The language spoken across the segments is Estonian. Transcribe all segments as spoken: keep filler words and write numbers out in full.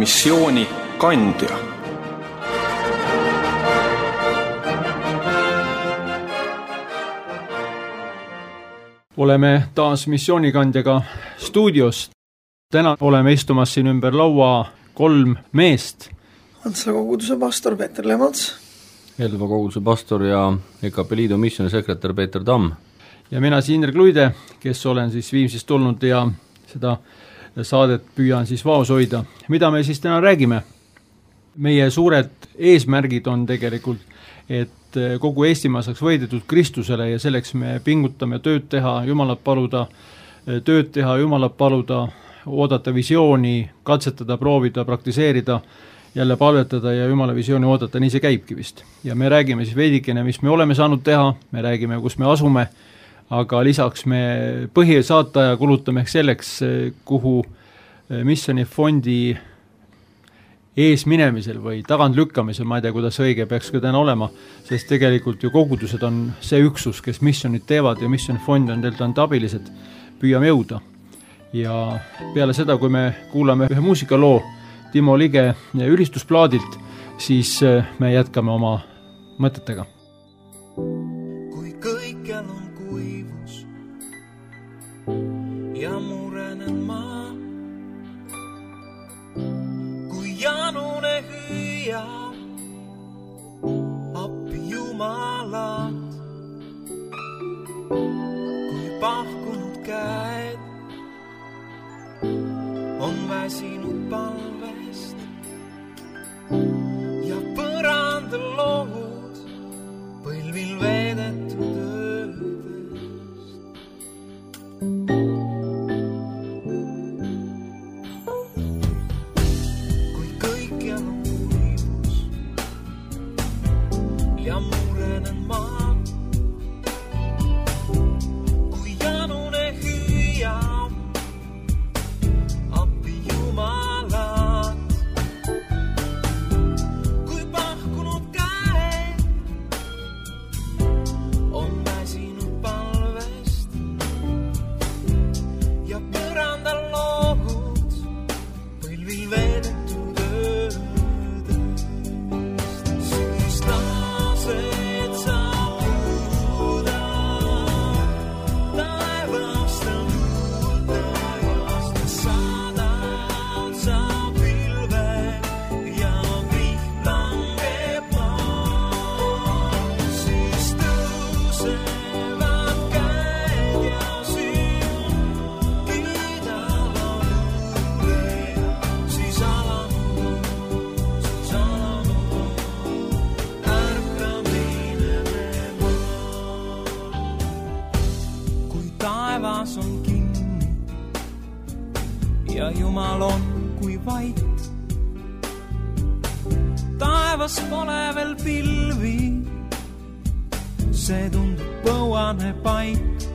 missiooni kandja. Oleme taas missioonikandjaga stuudios. Täna oleme istumas siin ümber laua kolm meest. Antsla koguduse pastor Peeter Lemats. Elva koguduse pastor ja E K P Liidu missiooni sekretär Peeter Tamm. Ja mina siin Indrek Luide, kes olen siis Viimsist tulnud ja seda saadet püüan siis vaos hoida. Mida me siis täna räägime? Meie suured eesmärgid on tegelikult, et kogu Eestimaa saaks võidetud Kristusele ja selleks me pingutame tööd teha, Jumalat paluda, tööd teha, Jumalat paluda, oodata visiooni, katsetada, proovida, praktiseerida, jälle palvetada ja Jumala visiooni oodata, nii see käibki vist. Ja me räägime siis veidikene, mis me oleme saanud teha, me räägime, kus me asume, aga lisaks me põhisaata ja kulutame selleks, kuhu missioonifondi ees minemisel või tagant lükkamisel, ma ei tea, kuidas õige peaks ka täna olema, sest tegelikult ju kogudused on see üksus, kes missionid teevad ja missionifond on teilt anda abilised, püüame jõuda. Ja peale seda, kui me kuulame ühe muusikaloo Timo Lige ülistusplaadilt, siis me jätkame oma mõtetega. Kui kõikjal on kuivus ja murenen maa, janune hüüa appi Jumalat, kui pahkunud käed on väsinud palvest ja põrandal lood põlvil veedetud öödest. Ja murenen maa, kui janune hüüa appi Jumalat, kui pahkunud käed on väsinud palvest ja põrandal lood põlvil veedetud öödest. Siis lased sa puuda taevastel tuultavast ja sadad sa pilve ja viht langeb maa. Siis tõusevad käed ja süün kiidavad uure ja siis alanud, siis alanud ärkamine maa. Kui taevas on kinni ja Jumal on kui vait, taevas pole veel pilvi, see tundub põuane paik.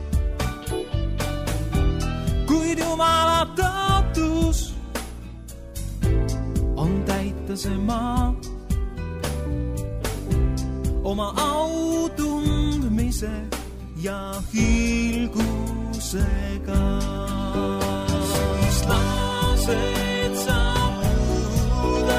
Kuid Jumala tõotus on täita see maa oma au tundmise ja hiilgusega. Siis lased sa puuda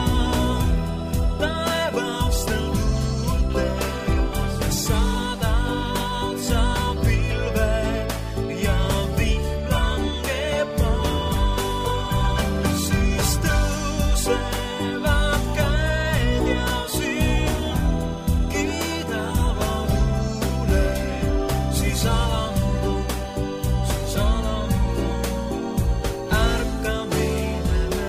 taevastel tuultevas ja sadad sa pilve ja viht langeb maa. Siis tõusevad käed ja süün kiidavad uure, siis alanud, siis alanud ärkamine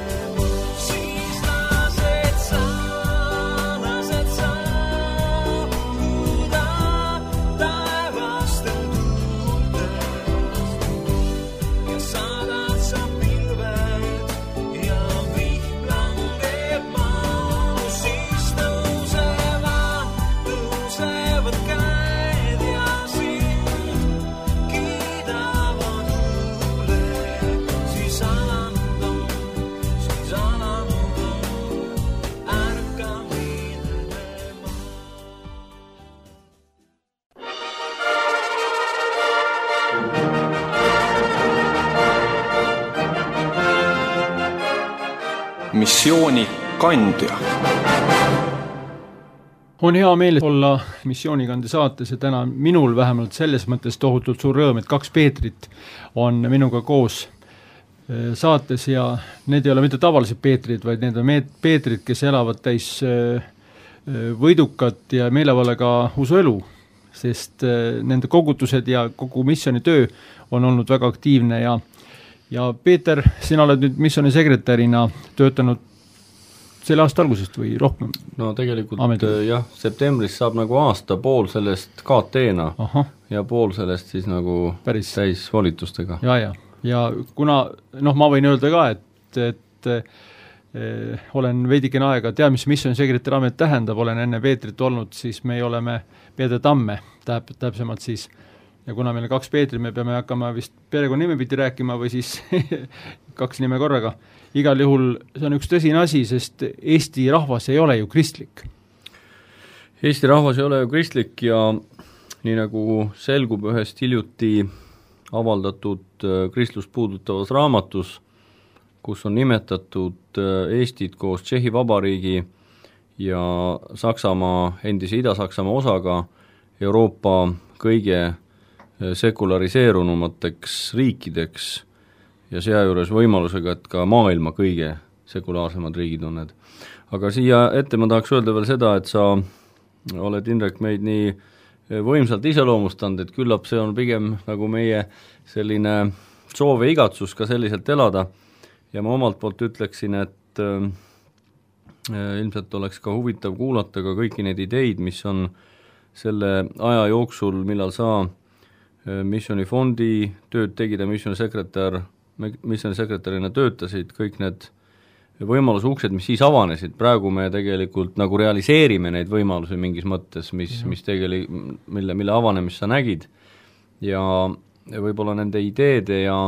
missioonikandja. On hea meel olla missioonikande saates ja täna minul vähemalt selles mõttes tohutult suur rõõm, et kaks Peetrit on minuga koos saates ja need ei ole mitte tavalised Peetrid, vaid need on Peetrid, kes elavad täis võidukat ja meelevalega usuelu, sest nende kogutused ja kogu missiooni töö on olnud väga aktiivne ja ja Peeter, sina oled nüüd missiooni sekretärina töötanud selle aasta algusest või rohkem? No tegelikult ametil? jah, septembris saab nagu aasta pool sellest K T-na Aha. ja pool sellest siis nagu Päris. täis volitustega. Ja, ja. ja kuna, noh, ma võin öelda ka, et, et eh, olen veidikene aega, tea, mis missiooni sekretär amet tähendab, olen enne Peetrit olnud, siis me oleme Peeter Tamme, täp, täpsemalt siis, ja kuna meil on kaks Peetrit, me peame hakkama vist perekonna nime pidi rääkima või siis kaks nime korraga. Igal juhul see on üks tõsine asi, sest Eesti rahvas ei ole ju kristlik. Eesti rahvas ei ole ju kristlik ja nii nagu selgub ühest hiljuti avaldatud kristlust puudutavas raamatus, kus on nimetatud Eestit koos Tšehhi Vabariigi ja Saksamaa, endise Ida-Saksamaa osaga Euroopa kõige sekulariseerunumateks riikideks ja seajuures võimalusega, et ka maailma kõige sekulaarsemad riigid on need. Aga siia ette ma tahaks öelda veel seda, et sa oled, Indrek, meid nii võimsalt iseloomustanud, et küllap see on pigem nagu meie selline soov ja igatsus ka selliselt elada ja ma omalt poolt ütleksin, et äh, ilmselt oleks ka huvitav kuulata ka kõiki neid ideid, mis on selle aja jooksul, millal sa missioonifondi tööd tegid ja missioonisekretär, missioonisekretärina töötasid, kõik need võimaluse uksed, mis siis avanesid, praegu me tegelikult nagu realiseerime neid võimalusi mingis mõttes, mis, mis tegeli, mille, mille avanemist sa nägid ja võib-olla nende ideede ja,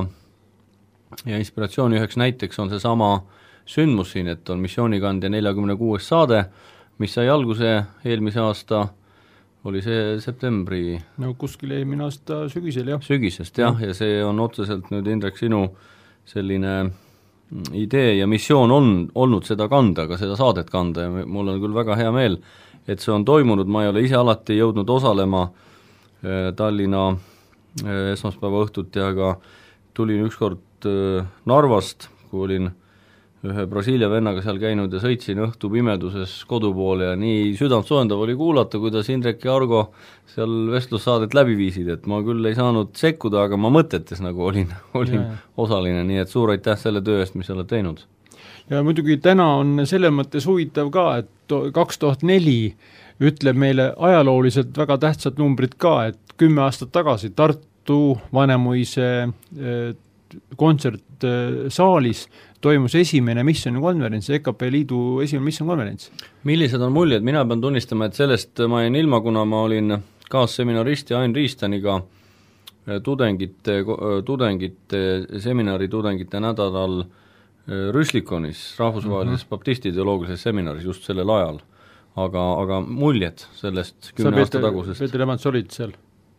ja inspiratsiooni üheks näiteks on see sama sündmus siin, et on missioonikandja neljakümne kuues saade, mis sai alguse eelmise aasta oli see septembri... No kuskil eelmine aasta sügisel, jah. Sügisest, jah, ja see on otseselt nüüd, Indrek, sinu selline idee ja missioon on olnud seda kanda, ka seda saadet kanda ja mul on küll väga hea meel, et see on toimunud, ma ei ole ise alati jõudnud osalema Tallinna esmaspäeva õhtuti, aga tulin ükskord Narvast, kui olin ühe Brasiilia vennaga seal käinud ja sõitsin õhtu pimeduses kodu poole ja nii südant soojendav oli kuulata, kuidas Indrek ja Argo seal vestlussaadet läbi viisid, et ma küll ei saanud sekkuda, aga ma mõtetes nagu olin, olin ja, osaline, nii et suur aitäh selle töö eest, mis sa oled teinud. Ja muidugi täna on selle mõttes huvitav ka, et kaks tuhat neli ütleb meile ajalooliselt väga tähtsad numbrid ka, et kümme aastat tagasi Tartu Vanemuise kontsertsaalis toimus esimene missioonikonverents, E K P Liidu esimene missioonikonverents. Millised on muljed? Mina pean tunnistama, et sellest ma jäin ilma, kuna ma olin kaasseminaristi Ain Riistaniga tudengite, tudengite, seminari tudengite nädalal Rüslikonis, rahvusvahelises mm-hmm. baptisti teoloogilises seminaris just sellel ajal. Aga, aga muljed sellest kümne aasta tagusest. Sa Peeter Emants olid seal?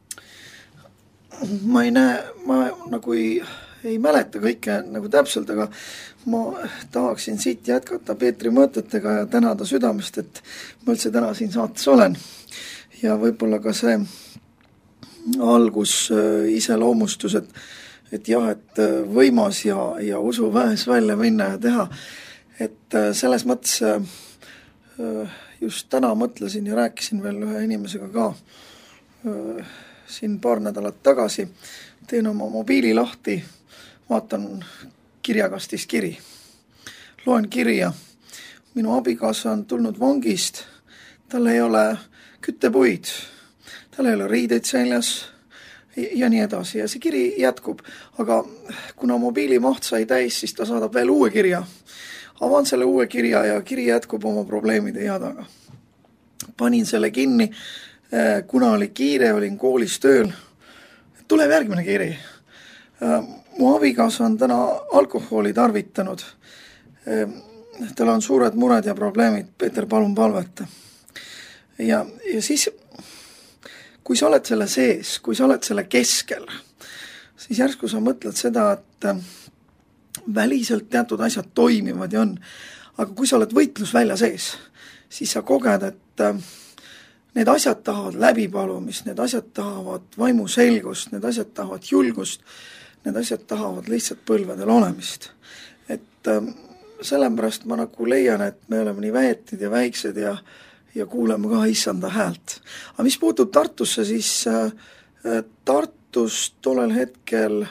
Ma ei näe, ma nagu ei ei mäleta kõike nagu täpselt, aga ma tahaksin siit jätkata Peetri mõtetega ja tänada südamest, et ma üldse täna siin saates olen. Ja võib-olla ka see algus iseloomustus, et, et jah, et võimas ja, ja usu vähes välja minna ja teha. Et selles mõttes just täna mõtlesin ja rääkisin veel ühe inimesega ka siin paar nädalat tagasi. Teen oma mobiili lahti, vaatan kirjakastis kiri. Loen kirja. Minu abikaasa on tulnud vangist. Tal ei ole küttepuid. Tal ei ole riideid seljas ja nii edasi. Ja see kiri jätkub. Aga kuna mobiili maht sai täis, siis ta saadab veel uue kirja. Avan selle uue kirja ja kiri jätkub oma probleemide jadaga. Panin selle kinni. Kuna oli kiire, olin koolis tööl. Tuleb järgmine kiri. Mu abikaasa on täna alkoholi tarvitanud. Tal on suured mured ja probleemid. Peeter, palun palveta. Ja, ja siis, kui sa oled selle sees, kui sa oled selle keskel, siis järsku sa mõtled seda, et väliselt teatud asjad toimivad ja on. aga kui sa oled võitlusvälja sees, siis sa koged, et need asjad tahavad läbipalumist, need asjad tahavad vaimuselgust, need asjad tahavad julgust, need asjad tahavad lihtsalt põlvedel olemist. Et sellepärast ma nagu leian, et me oleme nii väetid ja väiksed ja, ja kuuleme ka issanda häält. Aga mis puutub Tartusse, siis Tartus tollel hetkel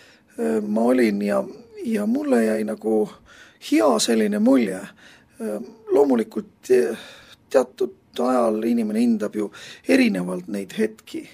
ma olin ja, ja mulle jäi nagu hea selline mulje. Loomulikult teatud ajal inimene hindab ju erinevalt neid hetki.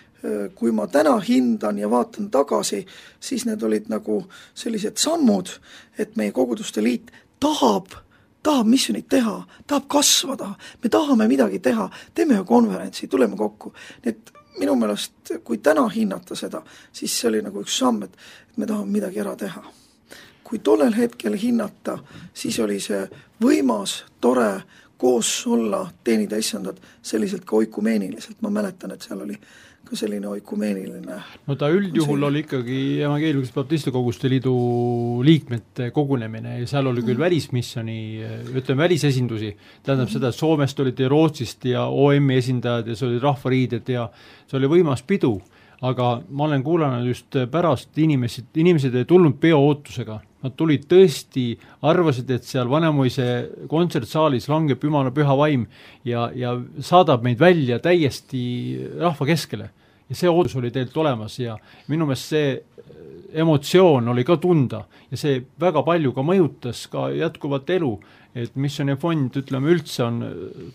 Kui ma täna hindan ja vaatan tagasi, siis need olid nagu sellised sammud, et meie koguduste liit tahab, tahab missionit teha, tahab kasvada, me tahame midagi teha, teeme ju konverentsi, tuleme kokku. Need minu meelest, kui täna hinnata seda, siis see oli nagu üks samm, et me tahame midagi ära teha. Kui tollel hetkel hinnata, siis oli see võimas, tore, koos olla, teenida issandat selliselt ka oikumeeniliselt. Ma mäletan, et seal oli ka selline oikumeeniline. No ta üldjuhul oli ikkagi Evangeeliumist Baptistikoguste liidu liikmete kogunemine ja seal oli küll mm. välismissioni, ütleme välisesindusi, tähendab mm. seda, et Soomest olid ja Rootsist ja O M-i esindajad ja see oli rahvariided ja see oli võimas pidu, aga ma olen kuulanud just pärast inimesed, inimesed ei tulnud peoootusega. Nad tulid tõesti, arvasid, et seal Vanemuise kontsertsaalis langeb Jumala püha vaim ja, ja saadab meid välja täiesti rahva keskele. Ja see ootus oli teilt olemas ja minu meelest see emotsioon oli ka tunda ja see väga palju ka mõjutas ka jätkuvat elu, et Missioni fond, ütleme, üldse on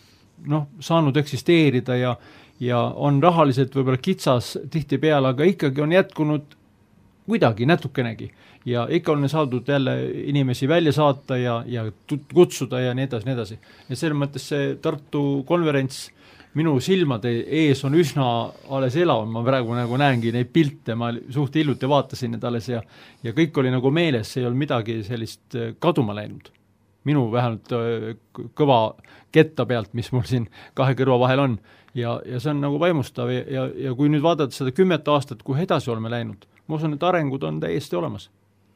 noh, saanud eksisteerida ja, ja on rahaliselt võib-olla kitsas tihti peale, aga ikkagi on jätkunud kuidagi, natukenegi. Ja ikka on saadud jälle inimesi välja saata ja, ja kutsuda ja nii edasi, nii edasi. Ja selles mõttes see Tartu konverents minu silmade ees on üsna alles elav, ma praegu nagu näengi neid pilte, ma suht hiljuti vaatasin need alles ja, ja kõik oli nagu meeles, see ei olnud midagi sellist kaduma läinud. Minu vähemalt kõva ketta pealt, mis mul siin kahe kõrva vahel on ja, ja see on nagu vaimustav ja, ja, ja kui nüüd vaadata seda kümmet aastat, kui edasi oleme läinud, ma usun, et arengud on täiesti olemas.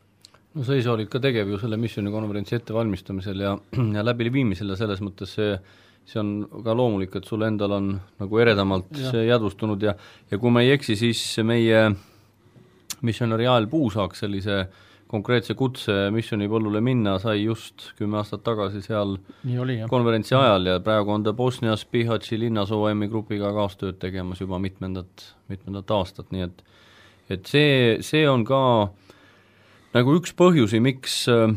No sa ise olid ka tegev ju selle missionikonverentsi ettevalmistamisel ja, ja läbiviimisel ja selles mõttes see, see on ka loomulik, et sul endal on nagu eredamalt ja. See jadvustunud ja, ja kui ma ei eksi, siis meie missionari Jael Puusaak sellise konkreetse kutse missionipõllule minna sai just kümme aastat tagasi seal oli, konverentsi ajal ja praegu on ta Bosnias Bihaći linnas O M-i grupiga kaastööd tegemas juba mitmendat, mitmendat aastat, nii et, et see, see on ka nagu üks põhjusi, miks, äh,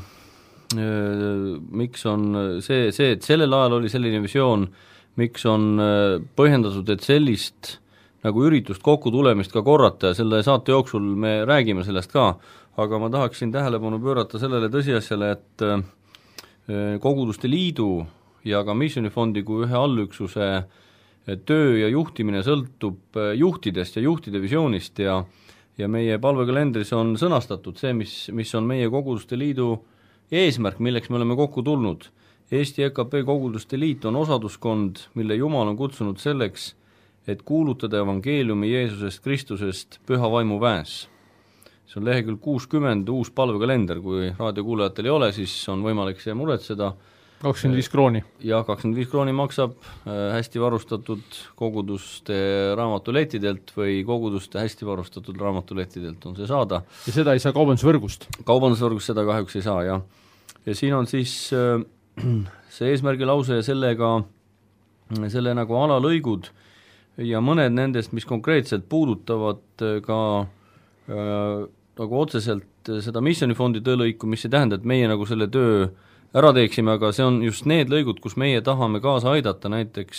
miks on see, see, et sellel ajal oli selline visioon, miks on äh, põhjendatud, et sellist nagu üritust kokku tulemist ka korrata ja selle saate jooksul me räägime sellest ka, aga ma tahaksin tähelepanu pöörata sellele tõsiasjale, et äh, koguduste liidu ja ka missionifondi kui ühe allüksuse töö ja juhtimine sõltub juhtidest ja juhtide visioonist ja ja meie palvekalendris on sõnastatud see, mis, mis on meie koguduste liidu eesmärk, milleks me oleme kokku tulnud. Eesti E K P koguduste liit on osaduskond, mille Jumal on kutsunud selleks, et kuulutada evangeeliumi Jeesusest Kristusest püha vaimu väes. See on lehekülg kuuskümmend, uus palvekalender, kui raadiokuulajatel ei ole, siis on võimalik see muretseda. kakskümmend viis krooni. Ja kakskümmend viis krooni maksab hästi varustatud koguduste raamatulettidelt või koguduste hästi varustatud raamatulettidelt on see saada. Ja seda ei saa kaubandusvõrgust? Kaubandusvõrgust seda kahjuks ei saa, jah. Ja siin on siis see eesmärgi lause ja sellega, selle nagu alalõigud ja mõned nendest, mis konkreetselt puudutavad ka äh, nagu otseselt seda missionifondi töölõiku, mis ei tähenda, et meie nagu selle töö ära teeksime, aga see on just need lõigud, kus meie tahame kaasa aidata, näiteks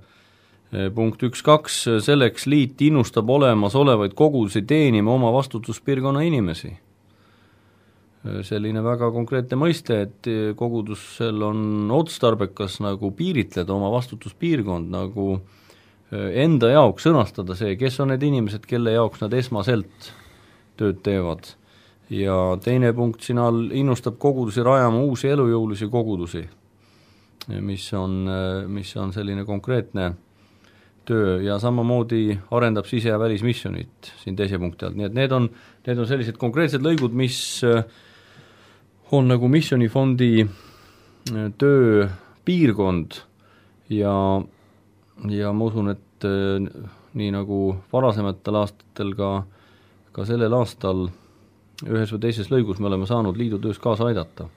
punkt üks kaks, selleks liit innustab olemas olevaid kogudusi teenima oma vastutuspiirkonna inimesi. Selline väga konkreetne mõiste, et kogudusel on otstarbekas nagu piiritleda oma vastutuspiirkond, nagu enda jaoks sõnastada see, kes on need inimesed, kelle jaoks nad esmaselt tööd teevad. Ja teine punkt siin all innustab kogudusi rajama uusi elujõulisi kogudusi, mis on, mis on selline konkreetne töö ja samamoodi arendab sise- ja välismissionit siin teise punkti alt, nii et need on, need on sellised konkreetsed lõigud, mis on nagu missionifondi tööpiirkond ja, ja ma usun, et nii nagu varasematel aastatel ka, ka sellel aastal ühes või teises lõigus me oleme saanud liidu töös kaasa aidata.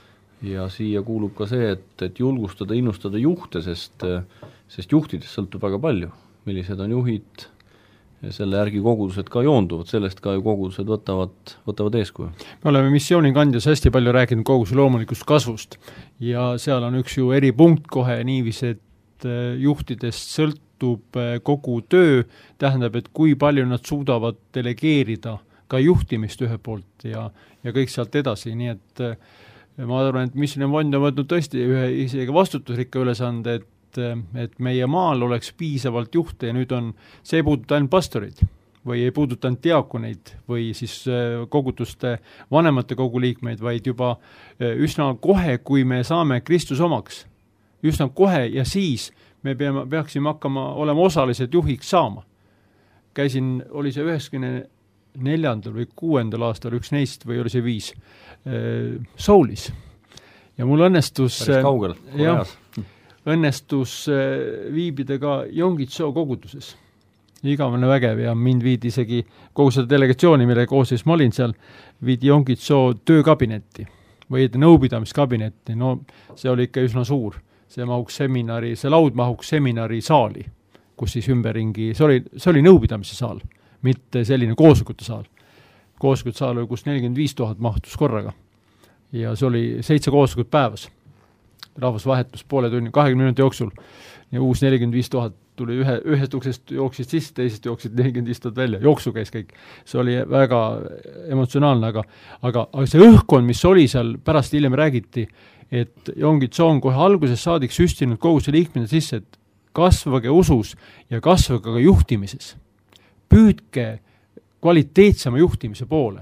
Ja siia kuulub ka see, et, et julgustada, innustada juhte, sest, sest juhtidest sõltub väga palju, millised on juhid, ja selle järgi kogudused ka joonduvad, sellest ka ju kogudused võtavad, võtavad eeskuju. Me oleme missioonikandjas hästi palju rääkinud koguduse loomulikust kasvust ja seal on üks ju eripunkt kohe niiviisi, et juhtidest sõltub kogu töö, tähendab, et kui palju nad suudavad delegeerida ka juhtimist ühe poolt ja, ja kõik sealt edasi, nii et ma arvan, et Missiooni fond on võtnud tõesti ühe isegi vastutusrikka ülesande, et, et meie maal oleks piisavalt juhte ja nüüd on, see ei puuduta ainult pastorid või ei puuduta ainult diakoneid või siis koguduste vanemate kogu liikmeid, vaid juba üsna kohe, kui me saame Kristus omaks, üsna kohe ja siis me peame, peaksime hakkama olema osalised juhiks saama. Käisin, oli see üheksakümne neljandal või kuuendal aastal üks neist või oli see viis äh, Soulis ja mul õnnestus päris kaugel, jah, õnnestus äh, viibida ka Yonggi-Tso koguduses, igavene vägev ja mind viidi isegi kogu seda delegatsiooni, mille koosseis ma olin seal, viidi Yonggi-Tso töökabinetti või nõupidamiskabinetti, no see oli ikka üsna suur, see mahuks seminari, see laud mahuks seminari saali, kus siis ümberringi, see oli, see oli nõupidamise saal, mitte selline koosolekute saal. Koosolekute saal oli, kus nelikümmend viis tuhat mahtus korraga. Ja see oli seitse koosolekut päevas. Rahvusvahetus poole tunni, kahekümne minuti jooksul. Ja uus nelikümmend viis tuhat tuli ühe, ühest uksest jooksid sisse, teisest jooksid nelikümmend viis tuhat välja. Jooksu käis kõik. See oli väga emotsionaalne, aga, aga, aga see õhkkond, mis oli seal, pärast hiljem räägiti, et Yonggi-Tso on kohe alguses saadik süstinud kogu see liikmine sisse, et kasvage usus ja kasvage ka juhtimises. Püüdke kvaliteetsema juhtimise poole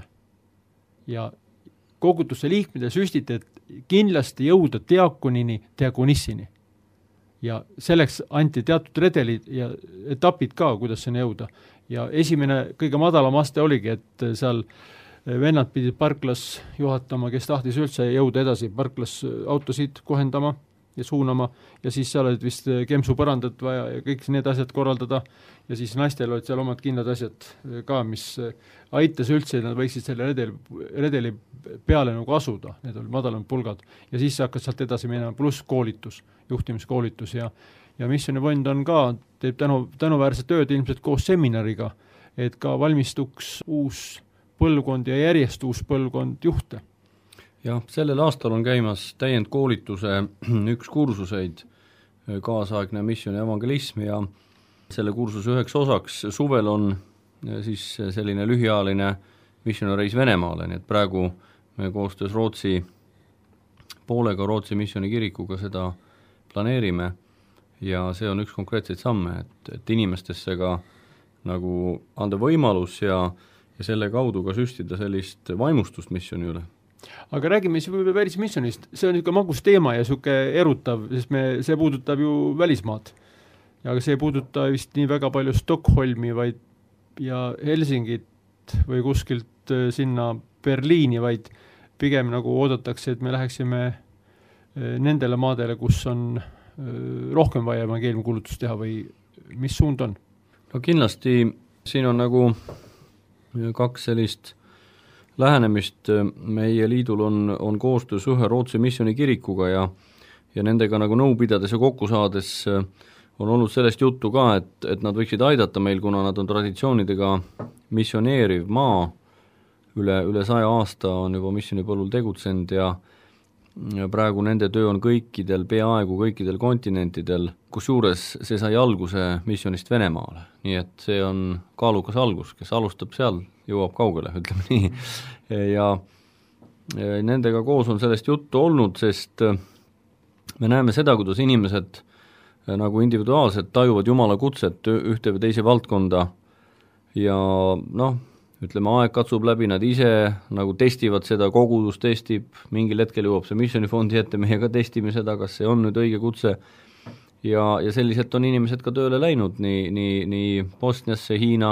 ja koguduste liikmede süstite, et kindlasti jõuda diakonini, diakonissini. Ja selleks anti teatud redelid ja etapid ka, kuidas sinna jõuda. Ja esimene kõige madalam aste oligi, et seal vennad pidid parklas juhatama, kes tahtis üldse jõuda edasi parklas autosid kohendama ja suunama ja siis seal olid vist kemsu põrandat vaja ja kõik need asjad korraldada ja siis naistel olid seal omad kindlad asjad ka, mis aitas üldse, nad võiksid selle redeli, redeli peale nagu asuda, need olid madalamad pulgad ja siis hakkas sealt edasi minema pluss koolitus, juhtimiskoolitus ja, ja Missiooni fond on ka, teeb tänu, tänuväärset tööd ilmselt koos seminariga, et ka valmistuks uus põlvkond ja järjest uus põlvkond juhte. Jah, sellel aastal on käimas täiendkoolituse üks kursuseid, kaasaegne missiooni evangelism ja selle kursuse üheks osaks suvel on siis selline lühiajaline missioonireis Venemaale, nii et praegu me koostöös Rootsi poolega, Rootsi missiooni kirikuga seda planeerime ja see on üks konkreetseid samme, et, et inimestesse ka nagu anda võimalus ja, ja selle kaudu ka süstida sellist vaimustust missiooni üle. Aga räägime siis võib-olla päris missionist, see on niisugune magus teema ja niisugune erutav, sest me, see puudutab ju välismaad. Ja aga see ei puuduta vist nii väga palju Stockholmi vaid, ja Helsingit või kuskilt sinna Berliini, vaid pigem nagu oodatakse, et me läheksime nendele maadele, kus on rohkem vaja evangeeliumi kuulutust teha või mis suund on? No kindlasti siin on nagu kaks sellist lähenemist, meie liidul on, on koostöös ühe Rootsi missiooni kirikuga ja, ja nendega nagu nõu pidades ja kokku saades on olnud sellest juttu ka, et, et nad võiksid aidata meil, kuna nad on traditsioonidega missioneeriv maa, üle, üle saja aasta on juba missiooni põllul tegutsenud ja, ja praegu nende töö on kõikidel, peaaegu kõikidel kontinentidel, kus juures see sai alguse missionist Venemaale, nii et see on kaalukas algus, kes alustab seal, jõuab kaugele, ütleme nii. Ja nendega koos on sellest juttu olnud, sest me näeme seda, kuidas inimesed nagu individuaalselt tajuvad Jumala kutset ühte või teise valdkonda ja noh, ütleme, aeg katsub läbi, nad ise nagu testivad seda, kogudus testib, mingil hetkel jõuab see missioonifondi ette, meie ka testime seda, kas see on nüüd õige kutse ja, ja selliselt on inimesed ka tööle läinud nii, nii, nii Bosniasse, Hiina,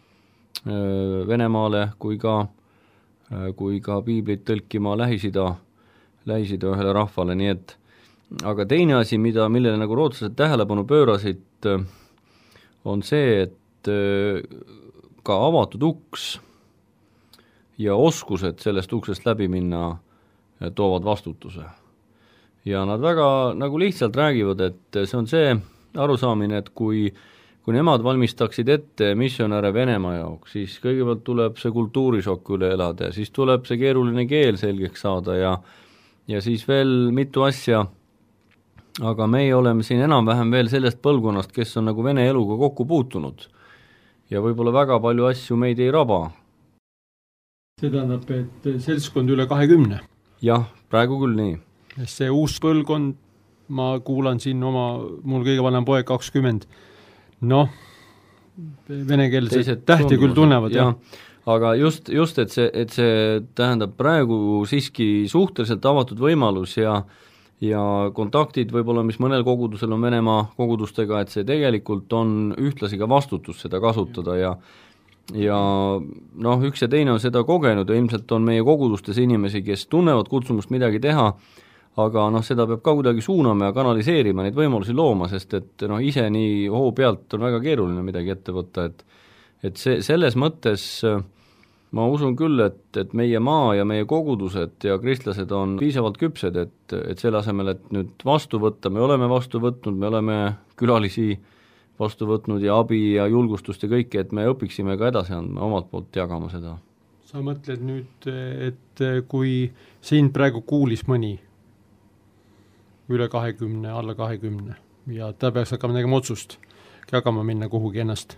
Venemaale kui ka, kui ka piiblit tõlkima Lähis-Ida, Lähis-Ida ühele rahvale, nii et aga teine asi, mida, millele nagu rootslased tähelepanu pöörasid, on see, et ka avatud uks ja oskused sellest uksest läbi minna toovad vastutuse. Ja nad väga nagu lihtsalt räägivad, et see on see arusaamine, et kui, kui nemad valmistaksid ette missionäre Venemaa jaoks, siis kõigepealt tuleb see kultuurišokk üle elada ja siis tuleb see keeruline keel selgeks saada ja, ja siis veel mitu asja, aga meie oleme siin enam-vähem veel sellest põlvkonnast, kes on nagu Vene eluga kokku puutunud ja võib-olla väga palju asju meid ei raba. See tähendab, et seltskond üle kahekümne. Jah, praegu küll nii. See uus põlvkond, ma kuulan siin oma, mul kõige vanem poeg kakskümmend, noh, venekeelset tähti küll tunnevad, jah. Aga just, just et, see, et see tähendab praegu siiski suhteliselt avatud võimalus ja, ja kontaktid võib-olla, mis mõnel kogudusel on Venemaa kogudustega, et see tegelikult on ühtlasi ka vastutus seda kasutada ja ja noh, üks ja teine on seda kogenud ja ilmselt on meie kogudustes inimesi, kes tunnevad kutsumust midagi teha, aga noh, seda peab ka kuidagi suunama ja kanaliseerima, neid võimalusi looma, sest et noh, ise nii hoo pealt on väga keeruline midagi ette võtta, et et see, selles mõttes ma usun küll, et, et meie maa ja meie kogudused ja kristlased on piisavalt küpsed, et, et selle asemel, et nüüd vastu võtta, me oleme vastu võtnud, me oleme külalisi vastu võtnud ja abi ja julgustust ja kõike, et me õpiksime ka edasi andma, omalt poolt jagama seda. Sa mõtled nüüd, et kui sind praegu kuulis mõni üle kahekümne, alla kahekümne ja ta peaks hakkama tegema otsust, jagama minna kuhugi ennast?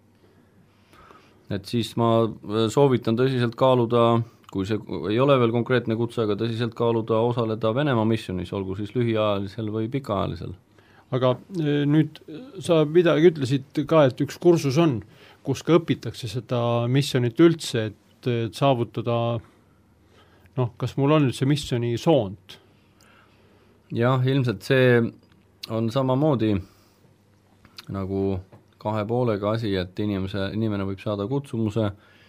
Et siis ma soovitan tõsiselt kaaluda, kui see ei ole veel konkreetne kutse, aga tõsiselt kaaluda osaleda Venemaa missionis, olgu siis lühiajalisel või pikaajalisel. Aga nüüd sa midagi ütlesid ka, et üks kursus on, kus ka õpitakse seda missionit üldse, et, et saavutada, noh, kas mul on nüüd see missioni soont? Jah, ilmselt see on samamoodi nagu kahe poolega asi, et inimese, inimene võib saada kutsumuse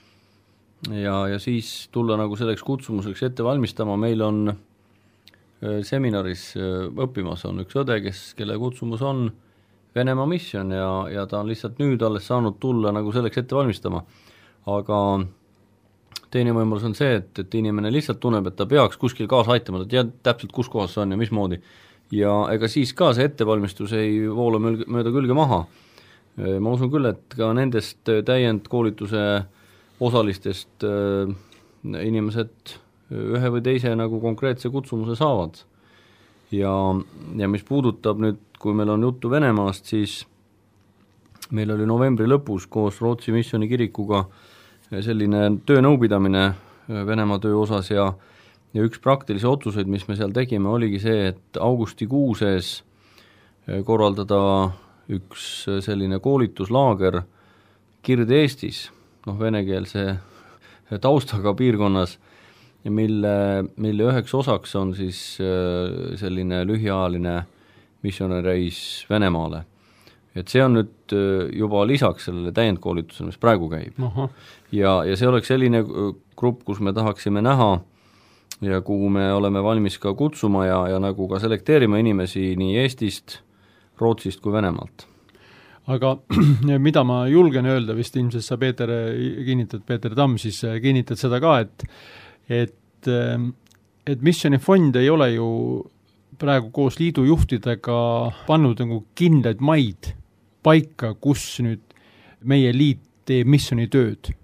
ja, ja siis tulla nagu selleks kutsumuseks ette valmistama. Meil on seminaris õppimas on üks õde, kes, kelle kutsumus on Venemaa misjon ja, ja ta on lihtsalt nüüd alles saanud tulla nagu selleks ette valmistama. Aga teine võimalus on see, et, et inimene lihtsalt tunneb, et ta peaks kuskil kaasa aitama, ta tead täpselt, kus kohas see on ja mismoodi. Ja ega siis ka see ettevalmistus ei voola mööda külge maha. Ma usun küll, et ka nendest täiendkoolituse osalistest inimesed ühe või teise nagu konkreetse kutsumuse saavad. Ja, ja mis puudutab nüüd, kui meil on juttu Venemaast, siis meil oli novembri lõpus koos Rootsi missioni kirikuga selline töönõupidamine Venemaa töö osas ja, ja üks praktilisi otsuseid, mis me seal tegime, oligi see, et augustikuu sees korraldada üks selline koolituslaager Kirde-Eestis, noh, venekeelse taustaga piirkonnas, mille, mille üheks osaks on siis selline lühiajaline missionereis Venemaale. Et see on nüüd juba lisaks sellele täiendkoolitusele, mis praegu käib. Aha. Ja, ja see oleks selline grupp, kus me tahaksime näha ja kuhu me oleme valmis ka kutsuma ja, ja nagu ka selekteerima inimesi nii Eestist, Rootsist kui Venemaalt. Aga mida ma julgen öelda, vist ilmselt sa Peeter kinnitad, Peeter Tamm, siis kinnitad seda ka, et et, et missionifond ei ole ju praegu koos liidu juhtidega pannud nagu kindlaid maid paika, kus nüüd meie liit teeb missioni tööd.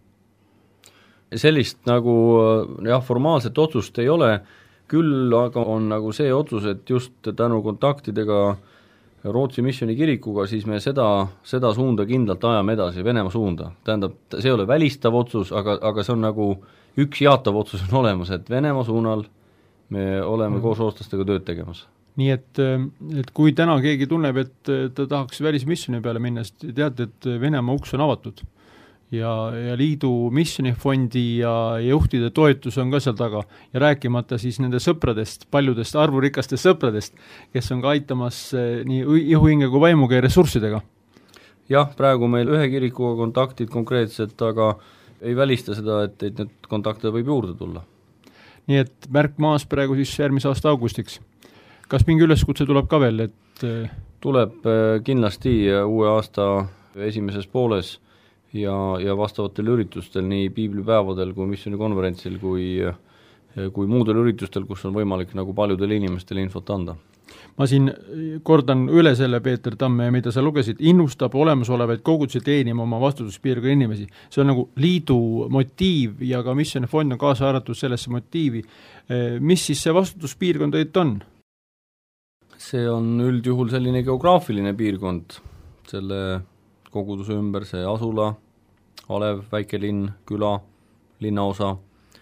Sellist nagu jah, formaalset otsust ei ole, küll aga on nagu see otsus, et just tänu kontaktidega Rootsi missioni kirikuga, siis me seda, seda suunda kindlalt ajame edasi, Venemaa suunda. Tähendab, see ei ole välistav otsus, aga, aga see on nagu üks jaatav otsus on olemas, et Venemaa suunal me oleme mm. koos rootslastega tööd tegemas. Nii et, et kui täna keegi tunneb, et ta tahaks välismissioni peale minna, siis teate, et Venemaa uks on avatud. Ja, ja liidu missionifondi ja juhtide toetus on ka seal taga ja rääkimata siis nende sõpradest, paljudest arvurikastest sõpradest, kes on ka aitamas nii ihuhinge kui vaimuga ja ressurssidega. Jah, praegu meil ühe kirikuga kontaktid konkreetselt, aga ei välista seda, et, et need kontakte võib juurde tulla. Nii et märk maas praegu siis järgmise aasta augustiks. kas mingi üleskutse tuleb ka veel, et tuleb kindlasti uue aasta esimeses pooles ja, ja vastavatel üritustel, nii piiblipäevadel kui missioonikonverentsil kui, kui muudel üritustel, kus on võimalik nagu paljudele inimestele infot anda. Ma siin kordan üle selle Peeter Tamme, mida sa lugesid, innustab olemasolevaid kogudusi teenima oma vastutuspiirkonna inimesi. See on nagu liidu motiiv ja ka missioonifond on kaasa arvatud sellesse motiivi. Mis siis see vastutuspiirkond on? See on üldjuhul selline geograafiline piirkond, selle koguduse ümber, see asula, alev, väike linn, küla, linnaosa,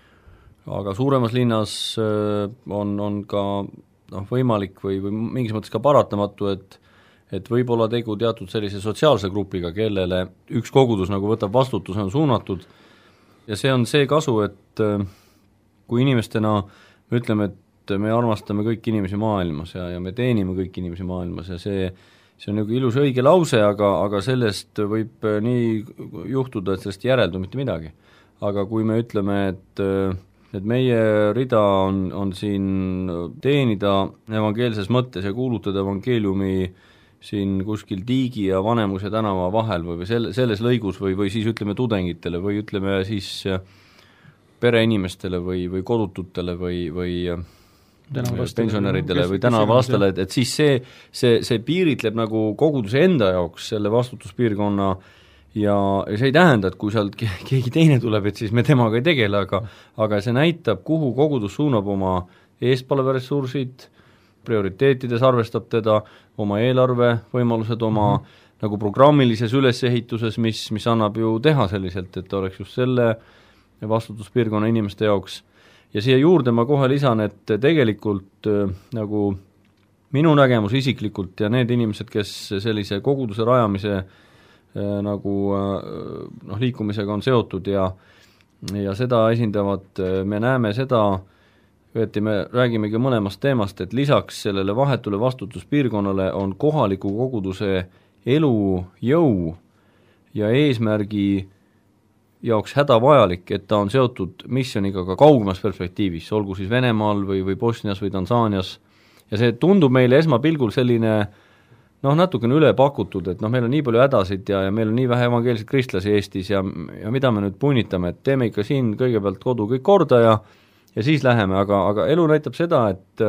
aga suuremas linnas on, on ka noh, võimalik või, või mingis mõttes ka paratamatu, et et võib-olla tegu teatud sellise sotsiaalse grupiga, kellele üks kogudus nagu võtab vastutuse, on suunatud ja see on see kasu, et kui inimestena me ütleme, et me armastame kõiki inimesi maailmas ja, ja me teenime kõiki inimesi maailmas ja see, see on nagu ilus õige lause, aga, aga sellest võib nii juhtuda, et sellest ei järeldu mitte midagi. Aga kui me ütleme, et et meie rida on, on siin teenida evangeelses mõttes ja kuulutada evangeeliumi siin kuskil Tiigi ja Vanemuse tänava vahel või, või selle, selles lõigus või, või siis ütleme tudengitele või ütleme siis pereinimestele või, või kodututele või, või pensionäridele või tänavalastele, et, et siis see, see, see piiritleb nagu koguduse enda jaoks selle vastutuspiirkonna ja see ei tähenda, et kui sealt keegi teine tuleb, et siis me temaga ei tegele, aga, aga see näitab, kuhu kogudus suunab oma eestpalveressursid, prioriteetides arvestab teda, oma eelarve võimalused, oma mm -hmm. nagu programmilises ülesehituses, mis, mis annab ju teha selliselt, et oleks just selle vastutuspiirkonna inimeste jaoks. Ja siia juurde ma kohe lisan, et tegelikult äh, nagu minu nägemus isiklikult ja need inimesed, kes sellise koguduse rajamise nagu noh, liikumisega on seotud ja, ja seda esindavad, me näeme seda, et me räägimegi mõlemast teemast, et lisaks sellele vahetule vastutuspiirkonnale on kohaliku koguduse elu, jõu ja eesmärgi jaoks hädavajalik, et ta on seotud missioniga ka kaugemas perspektiivis, olgu siis Venemaal või, või Bosnias või Tansaanias ja see tundub meile esmapilgul selline noh, natukene üle pakutud, et noh, meil on nii palju hädasid ja, ja meil on nii vähe evangeelseid kristlasi Eestis ja, ja mida me nüüd punnitame, et teeme ikka siin kõigepealt kodu kõik korda ja, ja siis läheme, aga, aga elu näitab seda, et,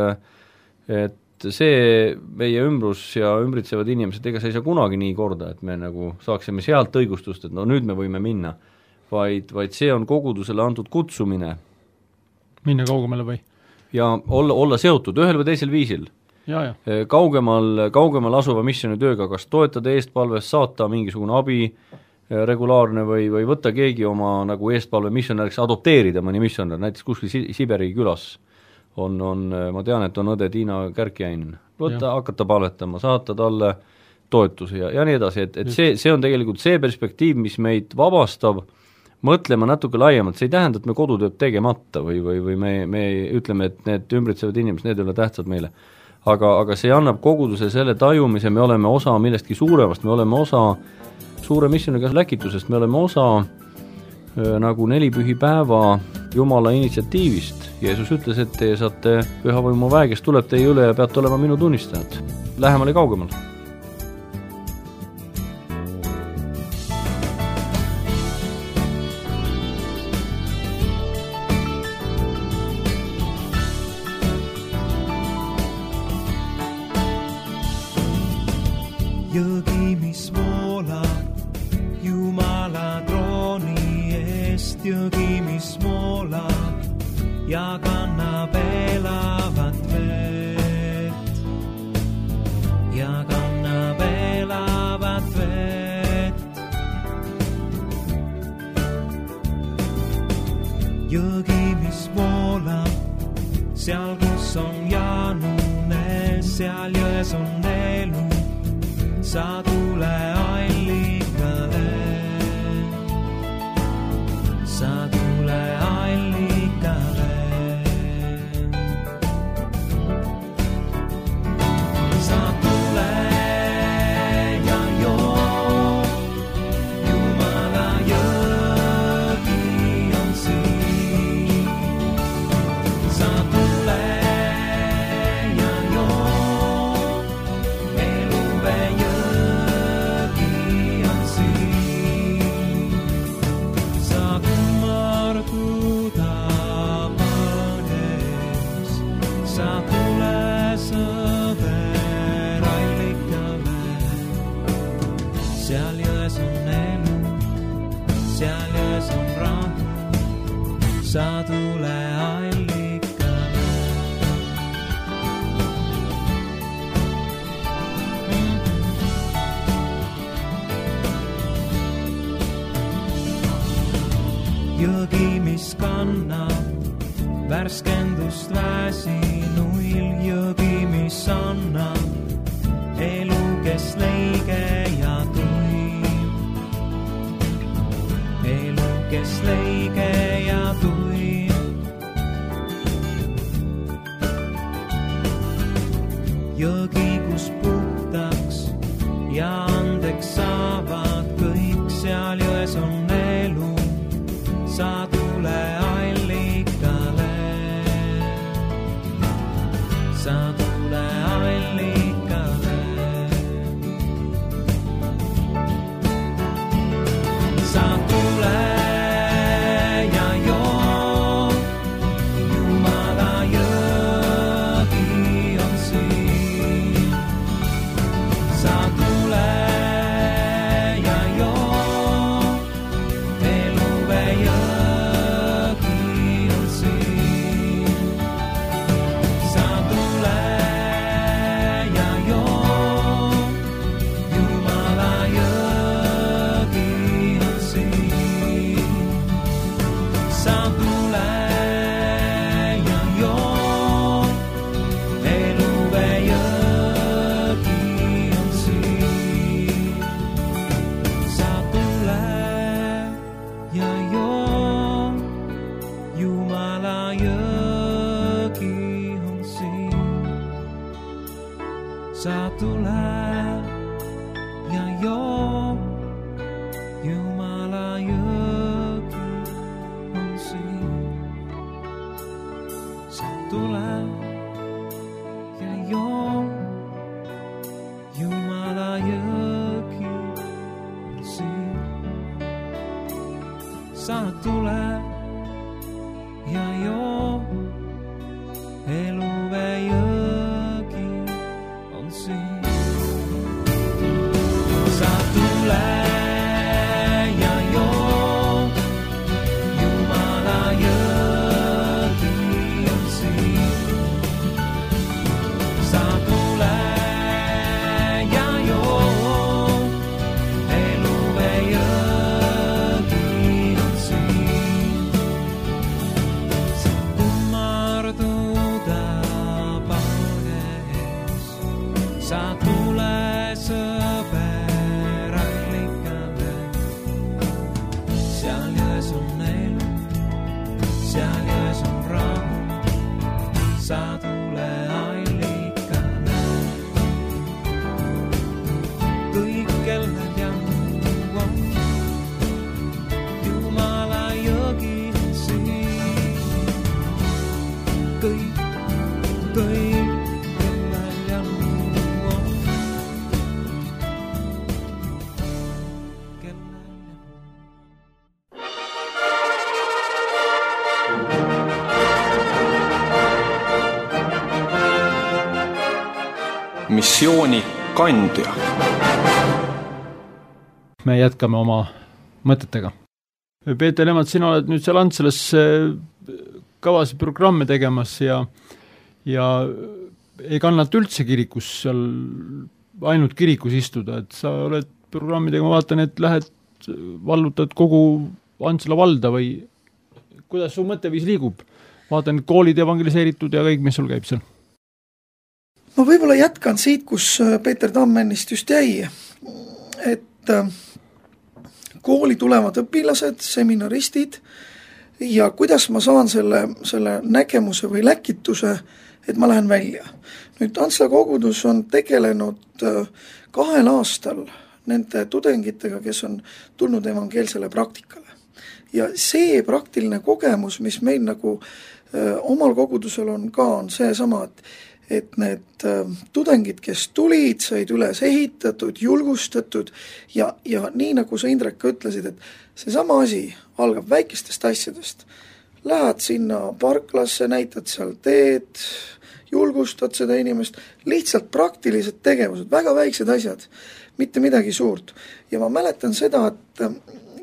et see meie ümbrus ja ümbritsevad inimesed, ega see ei saa kunagi nii korda, et me nagu saaksime sealt õigustust, et no nüüd me võime minna, vaid, vaid see on kogudusele antud kutsumine. Minna kaugemale või? Ja olla, olla seotud ühel või teisel viisil. Ja, ja. Kaugemal, kaugemal asuva missionitööga, kas toetada eestpalves, saata mingisugune abi regulaarne või, või võtta keegi oma nagu eestpalve missionäriks, adopteerida mõni missionär, näiteks kuskil Siberi külas on, on, ma tean, et on õde Tiina Kärkjainen, võtta, hakata palvetama, saata talle toetusi ja, ja nii edasi, et, et see, see on tegelikult see perspektiiv, mis meid vabastab mõtlema natuke laiemalt, see ei tähenda, et me kodutööd tegemata või, või, või me, me ütleme, et need ümbritsevad inimesed, need ei ole tähtsad meile. Aga, aga see annab koguduse selle tajumise, me oleme osa millestki suuremast, me oleme osa suure missioniga läkitusest, me oleme osa äh, nagu nelipühipäeva Jumala initsiatiivist. Jeesus ütles, et teie saate pühavõimu väe, kes tuleb teie üle ja peate olema minu tunnistajad, lähemal ja kaugemal. Jõgi, mis voolab Jumala trooni eest, jõgi, mis voolab ja kannab elavat vett, ja kannab elavat vett. Jõgi, mis voolab seal, kus on Jaanune, seal jões on elu, sa tule allikale, sa tule allikale. Sa tule ja joo, Jumala jõgi on siin. Sa tule ja joo, seal jões on rahu, sa tule allikale. Jõgi, mis kannab värskendust väsinuil, jõgi, mis annab elu, kes leige ja tuim. Elu, kes leige ja tuim. Jõgi, kus puhtaks ja andeks saavad kõik, seal jões on elu, sa tule allikale. Sa tule allikale. Sa tule ja joo, Jumala jõgi on siin. Sa tule ja joo, eluve jõgi on siin. Sa tule ja joo, Jumala jõgi on siin. Sa tule ja joo, eluve jõgi on siin. Sa tule ja joo, Jumala jõgi on siin. Sa tule ja joo, Jumala jõgi on siin. Sa tule ja joo, Jumala jõgi on siin. Sa tule ja joo, eluve jõgi on siin. Sa tule ja joo, Jumala jõgi on siin. Sa tule ja joo, eluve jõgi on siin. Sa kummarduda palge ees, sa tule sõber allikale. Seal jões on elu, seal jões on rahu, sa tule allikale. Kõik, kellel janu on, Jumala jõgi on siin. Kõik, kõik, kellel janu on, kellel janu. missiooni kandja. Me jätkame oma mõtetega. Peeter Lemalt, sina oled nüüd seal Antslas kavasi programme tegemas ja, ja ei kannata üldse kirikus seal ainult kirikus istuda, et sa oled programmidega, ma vaatan, et lähed, vallutad kogu Antsla valda või kuidas su mõtteviis liigub? Vaatan, et koolid evangeliseeritud ja kõik, mis sul käib seal? Ma võib-olla jätkan siit, kus Peeter Tammennist just jäi, et kooli tulevad õpilased, seminaristid ja kuidas ma saan selle, selle nägemuse või läkituse, et ma lähen välja. Nüüd Antsla kogudus on tegelenud kahel aastal nende tudengitega, kes on tulnud evangeelsele praktikale. Ja see praktiline kogemus, mis meil nagu öö, omal kogudusel on ka, on see sama, et, et need öö, tudengid, kes tulid, said üles ehitatud, julgustatud ja, ja nii nagu sa, Indrek, ütlesid, et see sama asi algab väikestest asjadest. Lähed sinna parklasse, näitad seal teed, julgustad seda inimest, lihtsalt praktilised tegevused, väga väiksed asjad, mitte midagi suurt. Ja ma mäletan seda, et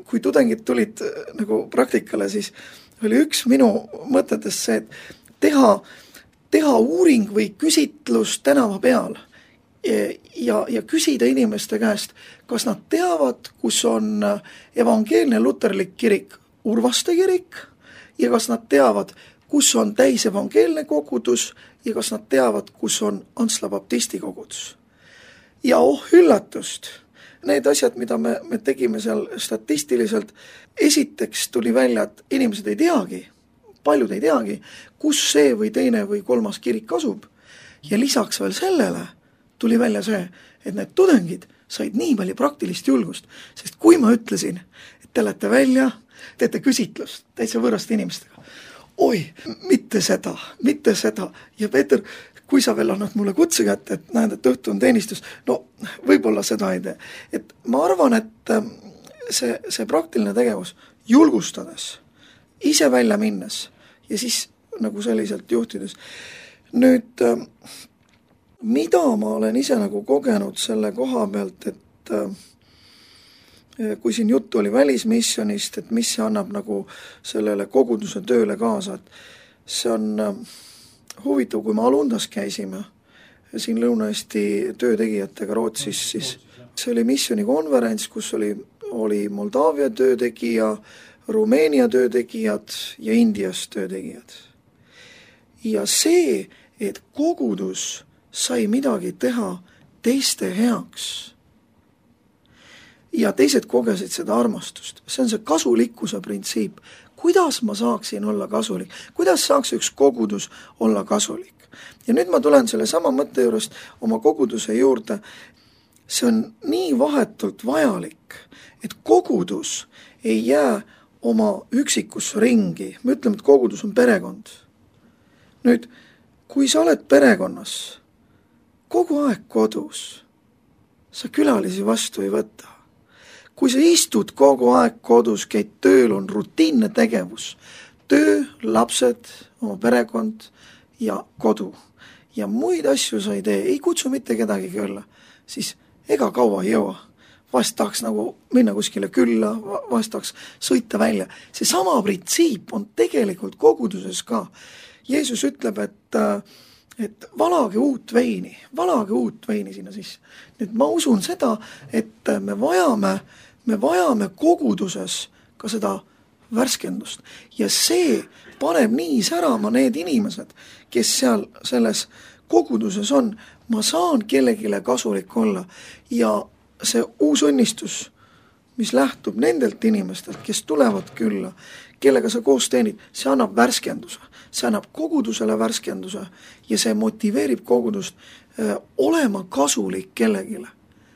kui tudengid tulid nagu praktikale, siis oli üks minu mõtetest see, et teha, teha uuring või küsitlus tänava peal ja, ja küsida inimeste käest, kas nad teavad, kus on evangeelne luterlik kirik, Urvaste kirik, ja kas nad teavad, kus on täisevangeelne kogudus ja kas nad teavad, kus on Antsla baptisti kogudus. Ja oh üllatust, need asjad, mida me, me tegime seal statistiliselt, esiteks tuli välja, et inimesed ei teagi, paljud ei teagi, kus see või teine või kolmas kirik asub, ja lisaks veel sellele tuli välja see, et need tudengid said nii palju praktilist julgust, sest kui ma ütlesin, et te olete välja, teete küsitlust täitsa võõraste inimestega, oi, mitte seda, mitte seda, ja Peeter, kui sa veel annad mulle kutse kätte, et näed, et õhtu on teenistus, no võib-olla seda ei tee. Et ma arvan, et see, see praktiline tegevus julgustades, ise välja minnes ja siis nagu selliselt juhtides. Nüüd, mida ma olen ise nagu kogenud selle koha pealt, et kui siin juttu oli välismissionist, et mis see annab nagu sellele koguduse tööle kaasa, et see on huvitav, kui me Alundas käisime siin Lõuna-Eesti töötegijatega Rootsis, siis see oli missionikonverents, kus oli, oli Moldaavia töötegija, Rumeenia töötegijad ja Indias töötegijad. Ja see, et kogudus sai midagi teha teiste heaks ja teised kogesid seda armastust. See on see kasulikkuse printsiip. Kuidas ma saaksin olla kasulik? Kuidas saaks üks kogudus olla kasulik? Ja nüüd ma tulen selle sama mõtte juurest oma koguduse juurde. See on nii vahetult vajalik, et kogudus ei jää oma üksikusse ringi. Me ütleme, et kogudus on perekond. Nüüd, kui sa oled perekonnas, kogu aeg kodus, sa külalisi vastu ei võta. Kui sa istud kogu aeg kodus, käid tööl, on rutiinne tegevus, töö, lapsed, oma perekond ja kodu. Ja muid asju sa ei tee, ei kutsu mitte kedagi külla, siis ega kaua ei jõua. Vast tahaks nagu minna kuskile külla, vast tahaks sõita välja. See sama printsiip on tegelikult koguduses ka. Jeesus ütleb, et, et valage uut veini, valage uut veini sinna sisse. Nüüd ma usun seda, et me vajame me vajame koguduses ka seda värskendust. Ja see paneb nii särama need inimesed, kes seal selles koguduses on. Ma saan kellegile kasulik olla ja see uus õnnistus, mis lähtub nendelt inimestelt, kes tulevad külla, kellega sa koos teenid, see annab värskenduse. See annab kogudusele värskenduse ja see motiveerib kogudust öö, olema kasulik kellegile.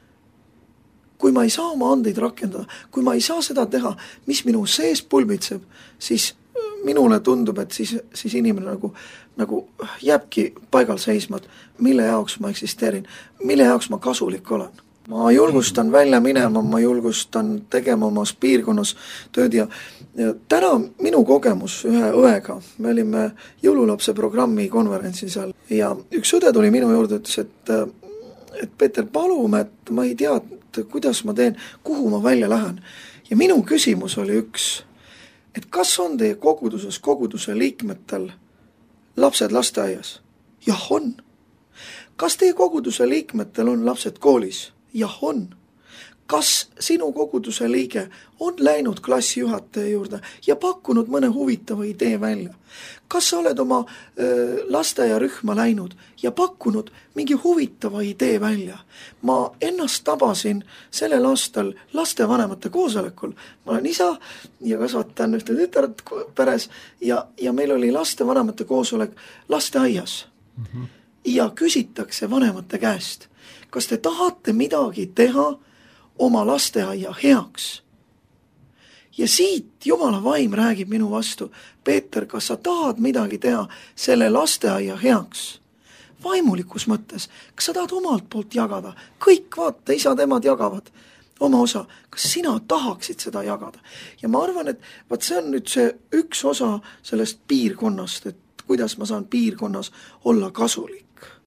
Kui ma ei saa oma andeid rakendada, kui ma ei saa seda teha, mis minu sees pulbitseb, siis minule tundub, et siis, siis inimene nagu, nagu jääbki paigal seisma, mille jaoks ma eksisteerin, mille jaoks ma kasulik olen. Ma julgustan välja minema, ma julgustan tegema omas piirkonnas tööd ja, ja täna minu kogemus ühe õega, me olime jõululapse programmi konverentsi seal ja üks õde tuli minu juurde, ütles, et, et Peeter, palume, et ma ei tea, kuidas ma teen, kuhu ma välja lähen. Ja minu küsimus oli üks, et kas on teie koguduses, koguduse liikmetel lapsed lasteaias? Jah, on. Kas teie koguduse liikmetel on lapsed koolis? Jah, on. Kas sinu koguduse liige on läinud klassijuhataja juurde ja pakkunud mõne huvitava idee välja? Kas sa oled oma öö, lasteaiarühma läinud ja pakkunud mingi huvitava idee välja? Ma ennast tabasin sellel aastal lastevanemate koosolekul. Ma olen isa ja kasvatan ühte tütart peres ja, ja meil oli lastevanemate koosolek lasteaias. Mm-hmm. Ja küsitakse vanemate käest, kas te tahate midagi teha oma lasteaia heaks? Ja siit Jumala vaim räägib minu vastu, Peeter, kas sa tahad midagi teha selle lasteaia heaks? Vaimulikus mõttes, kas sa tahad omalt poolt jagada? Kõik vaata, isad, emad jagavad oma osa. Kas sina tahaksid seda jagada? Ja ma arvan, et vaat see on nüüd see üks osa sellest piirkonnast, et kuidas ma saan piirkonnas olla kasulik.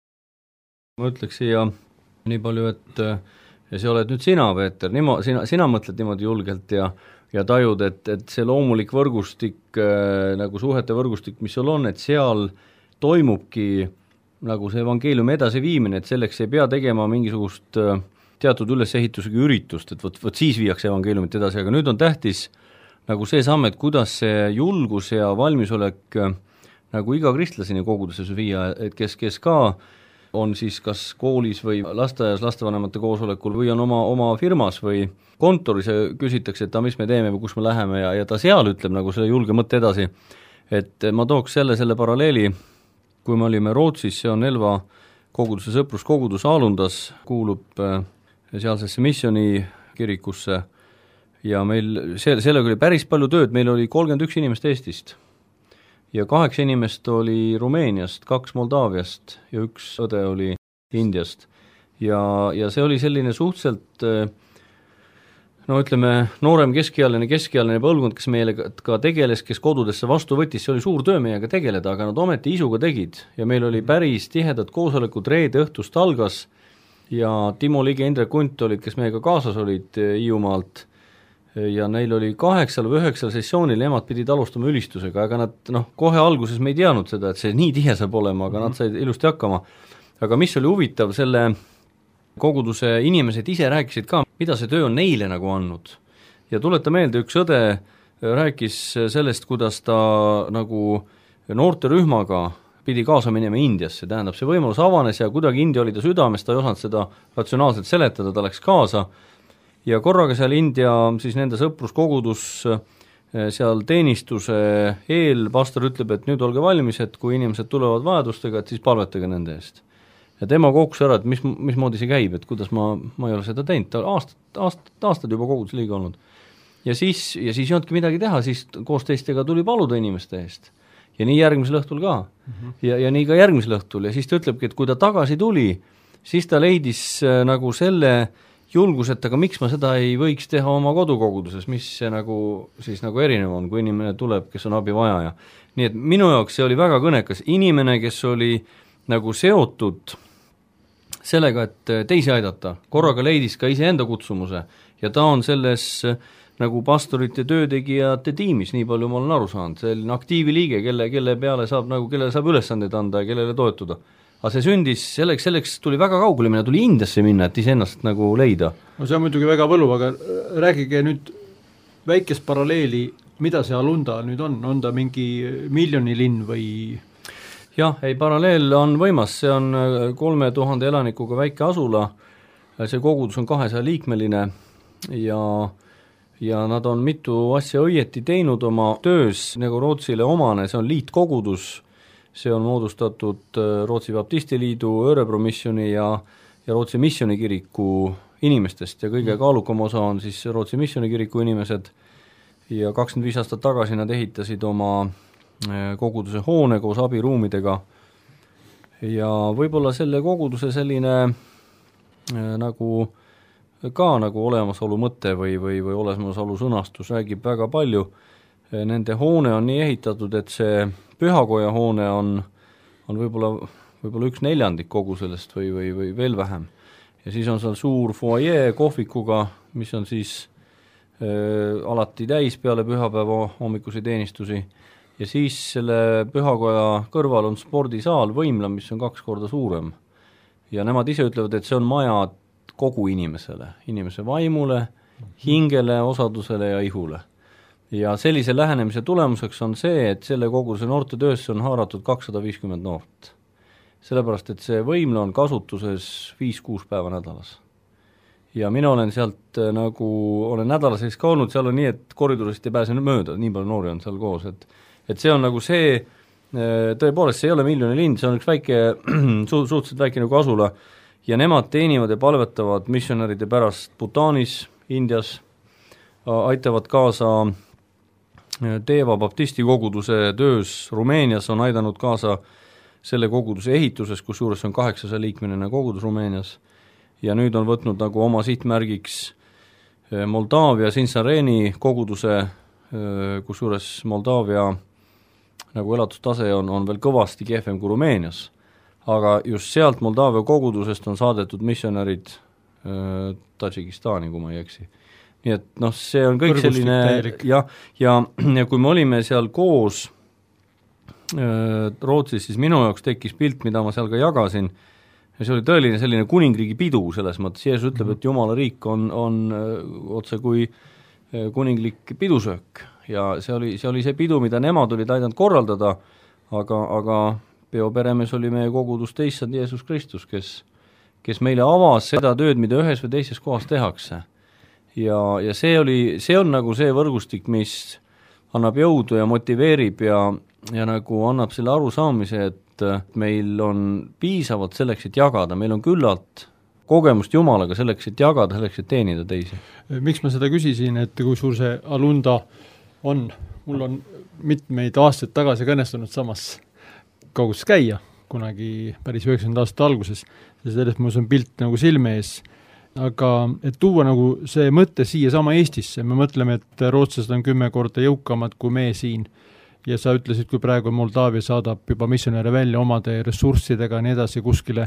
Ma ütleks siia nii palju, et ja see oled nüüd sina, Peeter, Nimo, sina, sina mõtled niimoodi julgelt ja, ja tajud, et, et see loomulik võrgustik, nagu suhete võrgustik, mis sul on, et seal toimubki nagu see evangeeliumi edasiviimine, et selleks ei pea tegema mingisugust teatud ülesehitusega üritust, et võt, võt siis viiakse evangeeliumit edasi, aga nüüd on tähtis nagu see samm, et kuidas see julgus ja valmisolek nagu iga kristlaseni koguduses viia, et kes, kes ka on siis kas koolis või lasteaias lastevanemate koosolekul või on oma, oma firmas või kontoris ja küsitakse, et ta, mis me teeme või kus me läheme ja, ja ta seal ütleb nagu selle julge mõtte edasi. Et ma tooks selle, selle paralleeli, kui me olime Rootsis, see on Elva koguduse sõpruskogudus Aalundas, kuulub sealsesse missiooni kirikusse ja meil see, sellega oli päris palju tööd, meil oli kolmkümmend üks inimest Eestist ja kaheksa inimest oli Rumeeniast, kaks Moldaaviast ja üks õde oli Indiast. Ja, ja see oli selline suhteliselt, no ütleme, noorem keskealine, keskealine põlvkond, kes meile ka tegeles, kes kodudesse vastu võttis, see oli suur töö meiega tegeleda, aga nad ometi isuga tegid. Ja meil oli päris tihedad koosolekud, reede õhtust algas ja Timo Liige, Indrek Kunt olid, kes meiega kaasas olid Hiiumaalt. Ja neil oli kaheksal või üheksal sessioonil, nemad pidid alustama ülistusega, aga nad, noh, kohe alguses me ei teadnud seda, et see nii tihe saab olema, aga nad said ilusti hakkama. Aga mis oli huvitav, selle koguduse inimesed ise rääkisid ka, mida see töö on neile nagu andnud. Ja tuleta meelde, üks õde rääkis sellest, kuidas ta nagu noorterühmaga pidi kaasa minema Indiasse, tähendab, see võimalus avanes ja kuidagi India oli ta südames, ta ei osanud seda ratsionaalselt seletada, ta läks kaasa ja korraga seal India, siis nende sõpruskogudus, seal teenistuse eel pastor ütleb, et nüüd olge valmis, et kui inimesed tulevad vajadustega, et siis palvetage nende eest. Ja tema kogus ära, et mis, mismoodi see käib, et kuidas ma, ma ei ole seda teinud, ta aastad, aastad, aastad juba kogudus liiga olnud. Ja siis, ja siis ei olnudki midagi teha, siis koos teistega tuli paluda inimeste eest. Ja nii järgmisel õhtul ka. Mm-hmm. Ja, ja nii ka järgmisel õhtul. Ja siis ta ütlebki, et kui ta tagasi tuli, siis ta leidis äh, nagu selle julgus, et aga miks ma seda ei võiks teha oma kodukoguduses, mis see nagu, siis nagu erinev on, kui inimene tuleb, kes on abi vajaja. Nii et minu jaoks see oli väga kõnekas. Inimene, kes oli nagu seotud sellega, et teisi aidata, korraga leidis ka iseenda kutsumuse ja ta on selles nagu pastorite töötegijate tiimis, nii palju ma olen aru saanud, selline aktiivi liige, kelle, kelle peale saab, nagu, kellele saab ülesandeid anda ja kellele toetuda. Aga see sündis, selleks, selleks tuli väga kaugele minna, tuli Indiasse minna, et iseennast nagu leida. No see on muidugi väga võlu, aga räägige nüüd väikest paralleeli, mida see Alunda nüüd on, on ta mingi miljonilinn või? Jah, ei, paralleel on võimas, see on kolme tuhande elanikuga väike asula, see kogudus on kahesaja liikmeline ja, ja nad on mitu asja õieti teinud oma töös, nagu Rootsile omane, see on liitkogudus, see on moodustatud Rootsi Baptistiliidu, Örebro missioni ja, ja Rootsi missionikiriku inimestest ja kõige kaalukam osa on siis Rootsi missionikiriku inimesed ja kakskümmend viis aastat tagasi nad ehitasid oma koguduse hoone koos abiruumidega ja võib-olla selle koguduse selline nagu ka nagu olemasolu mõte või, või, või olemasolu sõnastus räägib väga palju. Nende hoone on nii ehitatud, et see pühakoja hoone on, on võib-olla, võib-olla üks neljandik kogu sellest või, või, või veel vähem. Ja siis on seal suur foajee kohvikuga, mis on siis äh, alati täis peale pühapäeva hommikusi teenistusi. Ja siis selle pühakoja kõrval on spordisaal, võimla, mis on kaks korda suurem. Ja nemad ise ütlevad, et see on maja kogu inimesele, inimese vaimule, hingele, osadusele ja ihule. Ja sellise lähenemise tulemuseks on see, et selle koguduse noorte töösse on haaratud kakssada viiskümmend noort. Sellepärast, et see võimla on kasutuses viis-kuus päeva nädalas. Ja mina olen sealt nagu, olen nädala sees ka olnud, seal on nii, et koridorist ei pääse mööda, nii palju noori on seal koos, et, et see on nagu see, tõepoolest see ei ole miljoni lind, see on üks väike, su, suhteliselt väike nagu asula ja nemad teenivad ja palvetavad missionäride pärast Bhutanis, Indias, aitavad kaasa Teeva Baptisti koguduse töös Rumeenias, on aidanud kaasa selle koguduse ehituses, kus juures on kaheksasaja liikmeline kogudus Rumeenias ja nüüd on võtnud nagu oma sihtmärgiks Moldaavia Sinsareeni koguduse, kus juures Moldaavia nagu elatustase on, on veel kõvasti kehvem kui Rumeenias, aga just sealt Moldaavia kogudusest on saadetud missionärid Tadžikistani, kui ma ei eksi, nii et noh, see on kõik Võrgustik selline jah, ja, ja kui me olime seal koos Rootsis, siis minu jaoks tekkis pilt, mida ma seal ka jagasin, ja see oli tõeline selline kuningriigi pidu selles mõttes, Jeesus ütleb, et Jumala riik on, on otse kui kuninglik pidusöök ja see oli, see oli see pidu, mida nemad olid aidanud korraldada, aga, aga peoperemees oli meie kogudus teissand Jeesus Kristus, kes, kes meile avas seda tööd, mida ühes või teises kohas tehakse. Ja, ja see oli, see on nagu see võrgustik, mis annab jõudu ja motiveerib ja ja nagu annab selle arusaamise, et meil on piisavalt selleks, et jagada, meil on küllalt kogemust Jumalaga selleks, et jagada, selleks, et teenida teisi. Miks ma seda küsisin, et kui suur see Alunda on, mul on mitmeid aastaid tagasi kõnestunud samas kaugus käia, kunagi päris üheksakümnenda aasta alguses, ja sellest mul on pilt nagu silme ees, aga et tuua nagu see mõte siia sama Eestisse, me mõtleme, et rootslased on kümme korda jõukamad kui me siin, ja sa ütlesid, kui praegu Moldaavia saadab juba missionäre välja omade ressurssidega nii edasi kuskile,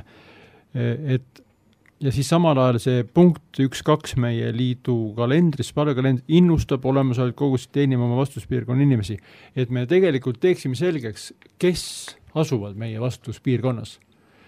et ja siis samal ajal see punkt üks kaks meie liidu kalendris, palvekalendris, innustab olemasolevaid kogusid teenima oma vastuspiirkonna inimesi, et me tegelikult teeksime selgeks, kes asuvad meie vastuspiirkonnas.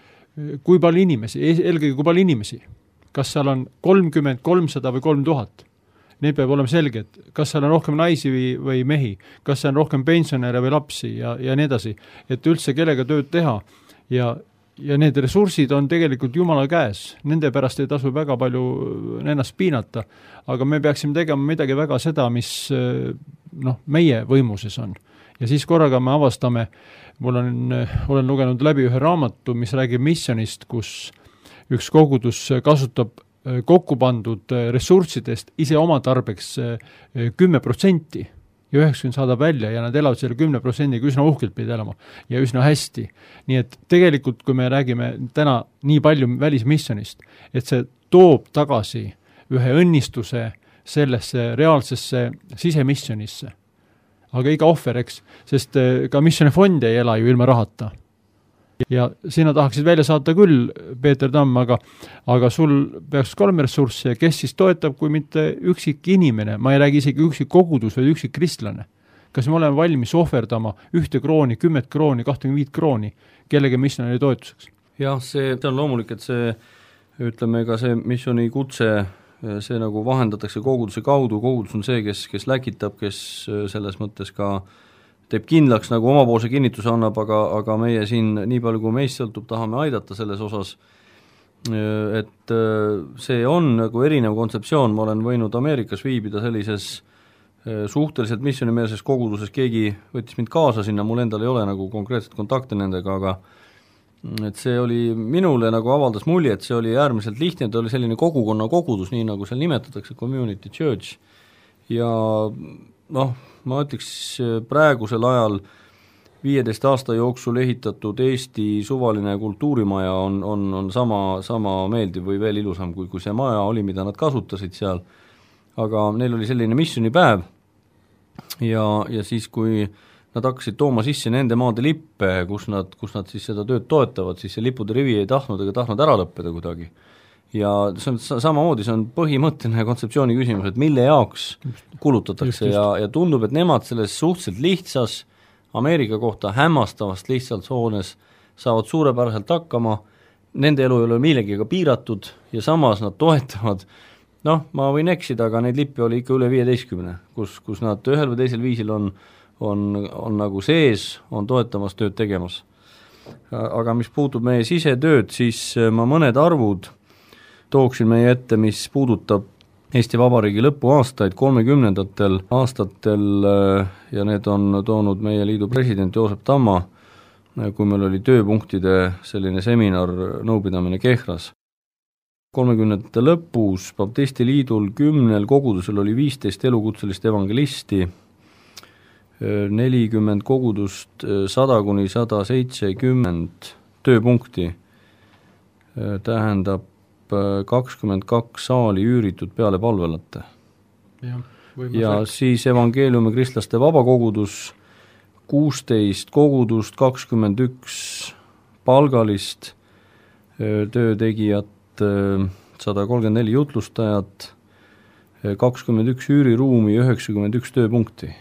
Kui palju inimesi, eelkõige kui palju inimesi, kas seal on kolmkümmend, kolmsada või kolm tuhat? Need peab olema selge, et kas seal on rohkem naisi või, või mehi, kas seal on rohkem pensionäre või lapsi ja, ja nii edasi, et üldse kellega tööd teha ja, ja need ressursid on tegelikult Jumala käes, nende pärast ei tasu väga palju ennast piinata, aga me peaksime tegema midagi väga seda, mis noh, meie võimuses on. Ja siis korraga me avastame, mul on, olen lugenud läbi ühe raamatu, mis räägib missionist, kus üks kogudus kasutab kokku pandud ressurssidest ise oma tarbeks kümme protsenti ja üheksakümmend saadab välja ja nad elavad selle kümne protsendiga üsna uhkelt pidi elama ja üsna hästi. Nii et tegelikult, kui me räägime täna nii palju välismissionist, et see toob tagasi ühe õnnistuse sellesse reaalsesse sisemissionisse. Aga iga ohver, eks, sest ka missioni ei ela ju ilma rahata. Ja sina tahaksid välja saata küll, Peeter Tamm, aga, aga sul peaks kolme ressurssi, kes siis toetab, kui mitte üksik inimene, ma ei räägi isegi üksik kogudus või üksik kristlane. Kas me oleme valmis ohverdama ühte krooni, kümmet krooni, kahtekümmet viit krooni kellegi missionäri toetuseks? Jah, see, see on loomulik, et see, ütleme ka see missioni kutse, see nagu vahendatakse koguduse kaudu, kogudus on see, kes, kes läkitab, kes selles mõttes ka teeb kindlaks, nagu omapoolse kinnituse annab, aga, aga meie siin, nii palju kui meist sõltub, tahame aidata selles osas, et see on nagu erinev kontseptsioon, ma olen võinud Ameerikas viibida sellises suhteliselt missionimeelses koguduses, keegi võttis mind kaasa sinna, mul endal ei ole nagu konkreetset kontakte nendega, aga et see oli minule nagu avaldas mulje, et see oli äärmiselt lihtne, ta oli selline kogukonna kogudus, nii nagu seal nimetatakse, community church, ja noh, ma ütleks praegusel ajal viieteist aasta jooksul ehitatud Eesti suvaline kultuurimaja on, on, on sama, sama meeldiv või veel ilusam, kui, kui see maja oli, mida nad kasutasid seal, aga neil oli selline missionipäev ja, ja siis, kui nad hakkasid tooma sisse nende maade lippe, kus nad, kus nad siis seda tööd toetavad, siis see lippude rivi ei tahtnud ega tahtnud ära lõppeda kuidagi. Ja see on samamoodi, see on põhimõtteline kontseptsiooni küsimus, et mille jaoks kulutatakse just, just. Ja, ja tundub, et nemad selles suhteliselt lihtsas Ameerika kohta hämmastavast lihtsalt hoones saavad suurepäraselt hakkama, nende elu ei ole millegiga piiratud ja samas nad toetavad, noh, ma võin eksida, aga neid lippe oli ikka üle viieteistkümne, kus, kus nad ühel või teisel viisil on, on, on nagu sees, on toetamas tööd tegemas. Aga mis puutub meie sisetööd, siis ma mõned arvud tooksin meie ette, mis puudutab Eesti Vabariigi lõpuaastaid kolmekümnendatel aastatel ja need on toonud meie liidu president Joosep Tamma, kui meil oli tööpunktide selline seminar, nõupidamine Kehras. kolmekümnendate lõpus Baptisti liidul kümnel kogudusel oli viisteist elukutselist evangelisti, nelikümmend kogudust, sada kuni sada seitsekümmend tööpunkti, tähendab kakskümmend kaks saali üüritud peale palvelate. Ja, ja siis evangeeliumi kristlaste vabakogudus, kuusteist kogudust, kakskümmend üks palgalist töötegijat, sada kolmkümmend neli jutlustajat, kakskümmend üks üüriruumi, üheksakümmend üks tööpunkti.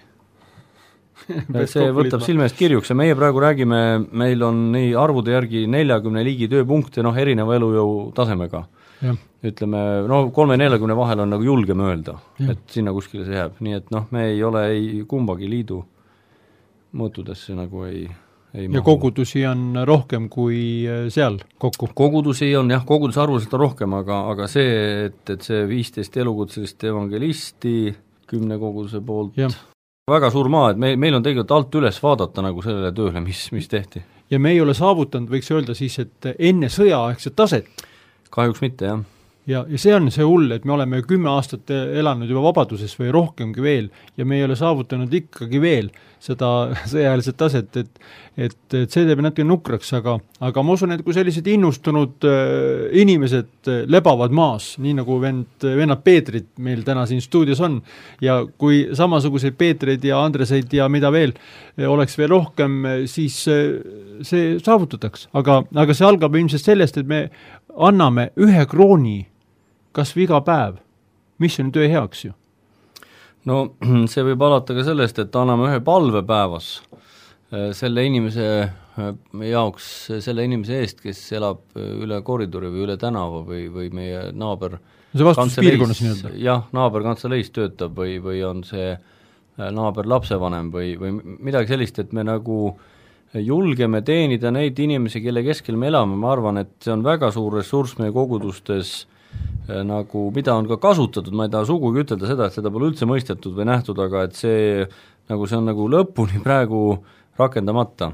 See võtab silmest kirjuks ja meie praegu räägime, meil on nii arvude järgi neljakümne liigi tööpunkte, noh erineva elujõu tasemega. Ja. Ütleme, no kolme-neljakümne vahel on nagu julgem öelda, ja. Et sinna kuskile see jääb, nii et noh, me ei ole ei kumbagi liidu mõõtudesse nagu ei, ei ja mahu. Kogudusi on rohkem kui seal kokku? Kogudusi on jah, koguduse arvuliselt on rohkem, aga, aga see, et, et see viisteist elukutselist evangelisti kümne koguduse poolt, ja. Väga suur maa, et me, meil on tegelikult alt üles vaadata nagu sellele tööle, mis, mis tehti. Ja me ei ole saavutanud, võiks öelda siis, et enne sõjaaegset taset. Kahjuks mitte, jah. Ja, ja see on see hull, et me oleme kümme aastat elanud juba vabaduses või rohkemgi veel ja me ei ole saavutanud ikkagi veel seda sõjaajaliselt taset, et, et, et see teeb natuke nukraks, aga, aga ma usun, et kui sellised innustunud äh, inimesed lebavad maas, nii nagu vend, vennad Peetrid meil täna siin stuudios on ja kui samasuguseid Peetreid ja Andreseid ja mida veel oleks veel rohkem, siis see saavutatakse, aga, aga see algab ilmselt sellest, et me anname ühe krooni kas või iga päev, mis on töö heaks ju? No see võib alata ka sellest, et anname ühe palve päevas selle inimese jaoks, selle inimese eest, kes elab üle koridori või üle tänava või, või meie naaber see vastuspiirkonnas nii-öelda? Jah, naaber kantseleis töötab või, või on see naaber lapsevanem või, või midagi sellist, et me nagu julgeme teenida neid inimesi, kelle keskel me elame, ma arvan, et see on väga suur ressurss meie kogudustes nagu, mida on ka kasutatud, ma ei taha sugugi ütelda seda, et seda pole üldse mõistetud või nähtud, aga et see, nagu see on nagu lõpuni praegu rakendamata.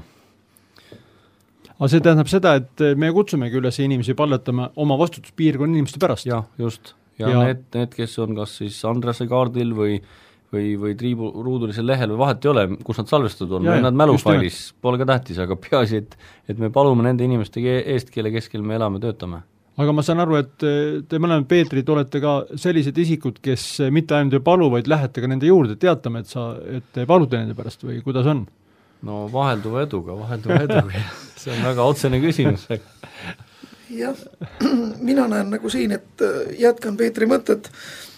Aga see tähendab seda, et me kutsumegi üles inimesi palvetama oma vastutuspiirkonna inimeste pärast. Jah, just. Ja, ja need, need, kes on kas siis Andrese kaardil või või, või triibu ruudulisel lehel või vahet ei ole, kus nad salvestatud on, või nad mälufailis, pole ka tähtis, aga peaasi, et, et me palume nende inimeste eest, kelle keskel me elame, töötame. Aga ma saan aru, et te mõlemad Peetrid olete ka sellised isikud, kes mitte ainult ei palu, vaid lähete ka nende juurde teatama, et, sa, et te palute nende pärast või kuidas on? No vahelduva eduga, vahelduva eduga. See on väga otsene küsimus. Jah, mina näen nagu siin, et jätkan Peetri mõtted,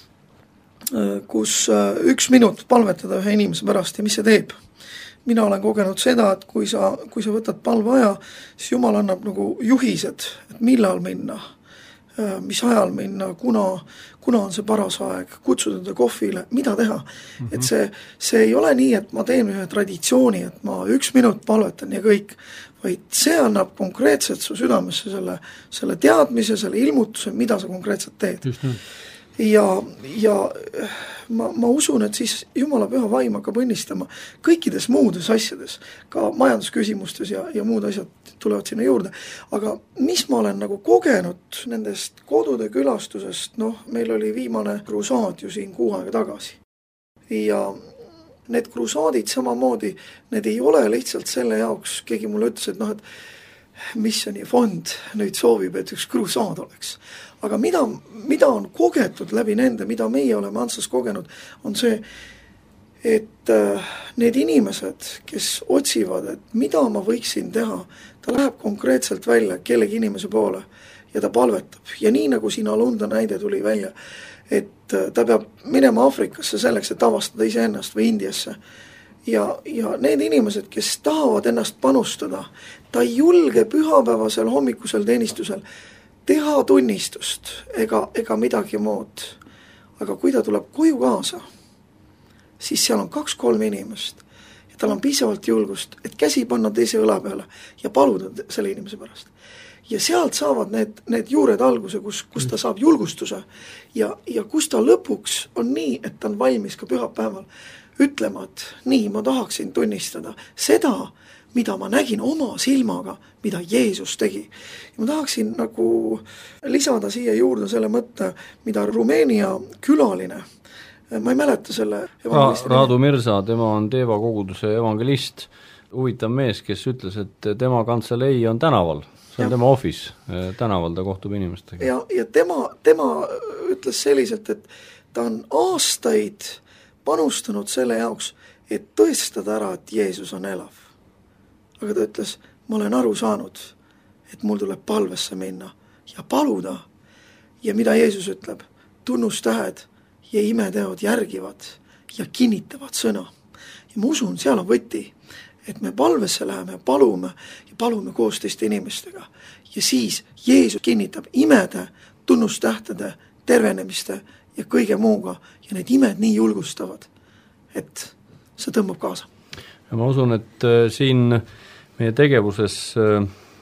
kus üks minut palvetada ühe inimese pärast ja mis see teeb. Mina olen kogenud seda, et kui sa, kui sa võtad palveaja, siis Jumal annab nagu juhised, et millal minna, mis ajal minna, kuna, kuna on see paras aeg, kutsuda ta kohvile, mida teha. Mm-hmm. Et see, see ei ole nii, et ma teen ühe traditsiooni, et ma üks minut palvetan ja kõik, vaid see annab konkreetselt su südamesse selle, selle teadmise, selle ilmutuse, mida sa konkreetselt teed. Just nii. Ja, ja ma, ma usun, et siis Jumala püha vaim hakkab õnnistama kõikides muudes asjades, ka majandusküsimustes ja, ja muud asjad tulevad sinna juurde. Aga mis ma olen nagu kogenud nendest kodude külastusest, noh, meil oli viimane kruusaad ju siin kuu aega tagasi. Ja need kruusaadid samamoodi, need ei ole lihtsalt selle jaoks, keegi mulle ütles, et noh, et missioni fond nüüd soovib, et üks kruusaad oleks. Aga mida, mida on kogetud läbi nende, mida meie oleme Antsas kogenud, on see, et need inimesed, kes otsivad, et mida ma võiksin teha, ta läheb konkreetselt välja kellegi inimese poole ja ta palvetab. Ja nii nagu siin Alunda näide tuli välja, et ta peab minema Aafrikasse selleks, et avastada iseennast või Indiasse. Ja, ja need inimesed, kes tahavad ennast panustada, ta ei julge pühapäevasel hommikusel teenistusel teha tunnistust ega, ega midagi muud. Aga kui ta tuleb koju kaasa, siis seal on kaks-kolm inimest ja tal on piisavalt julgust, et käsi panna teise õla peale ja paluda selle inimese pärast. Ja sealt saavad need, need juured alguse, kus, kus ta saab julgustuse ja, ja kus ta lõpuks on nii, et ta on valmis ka pühapäeval ütlema, et nii, ma tahaksin tunnistada seda, mida ma nägin oma silmaga, mida Jeesus tegi. Ja ma tahaksin nagu lisada siia juurde selle mõtte, mida Rumeenia külaline, ma ei mäleta selle evangelisti. Raadu Mirza, tema on Teeva koguduse evangelist, huvitav mees, kes ütles, et tema kantselei on tänaval, see on ja. Tema office, tänaval ta kohtub inimestega. Ja, ja tema, tema ütles selliselt, et ta on aastaid panustanud selle jaoks, et tõestada ära, et Jeesus on elav. Aga ta ütles, ma olen aru saanud, et mul tuleb palvesse minna ja paluda. Ja mida Jeesus ütleb? Tunnustähed ja imeteod järgivad ja kinnitavad sõna. Ja ma usun, seal on võti, et me palvesse läheme ja palume ja palume koos teiste inimestega. Ja siis Jeesus kinnitab imede, tunnustähtede, tervenemiste ja kõige muuga ja need imed nii julgustavad, et see tõmbab kaasa. Ja ma usun, et äh, siin meie tegevuses äh,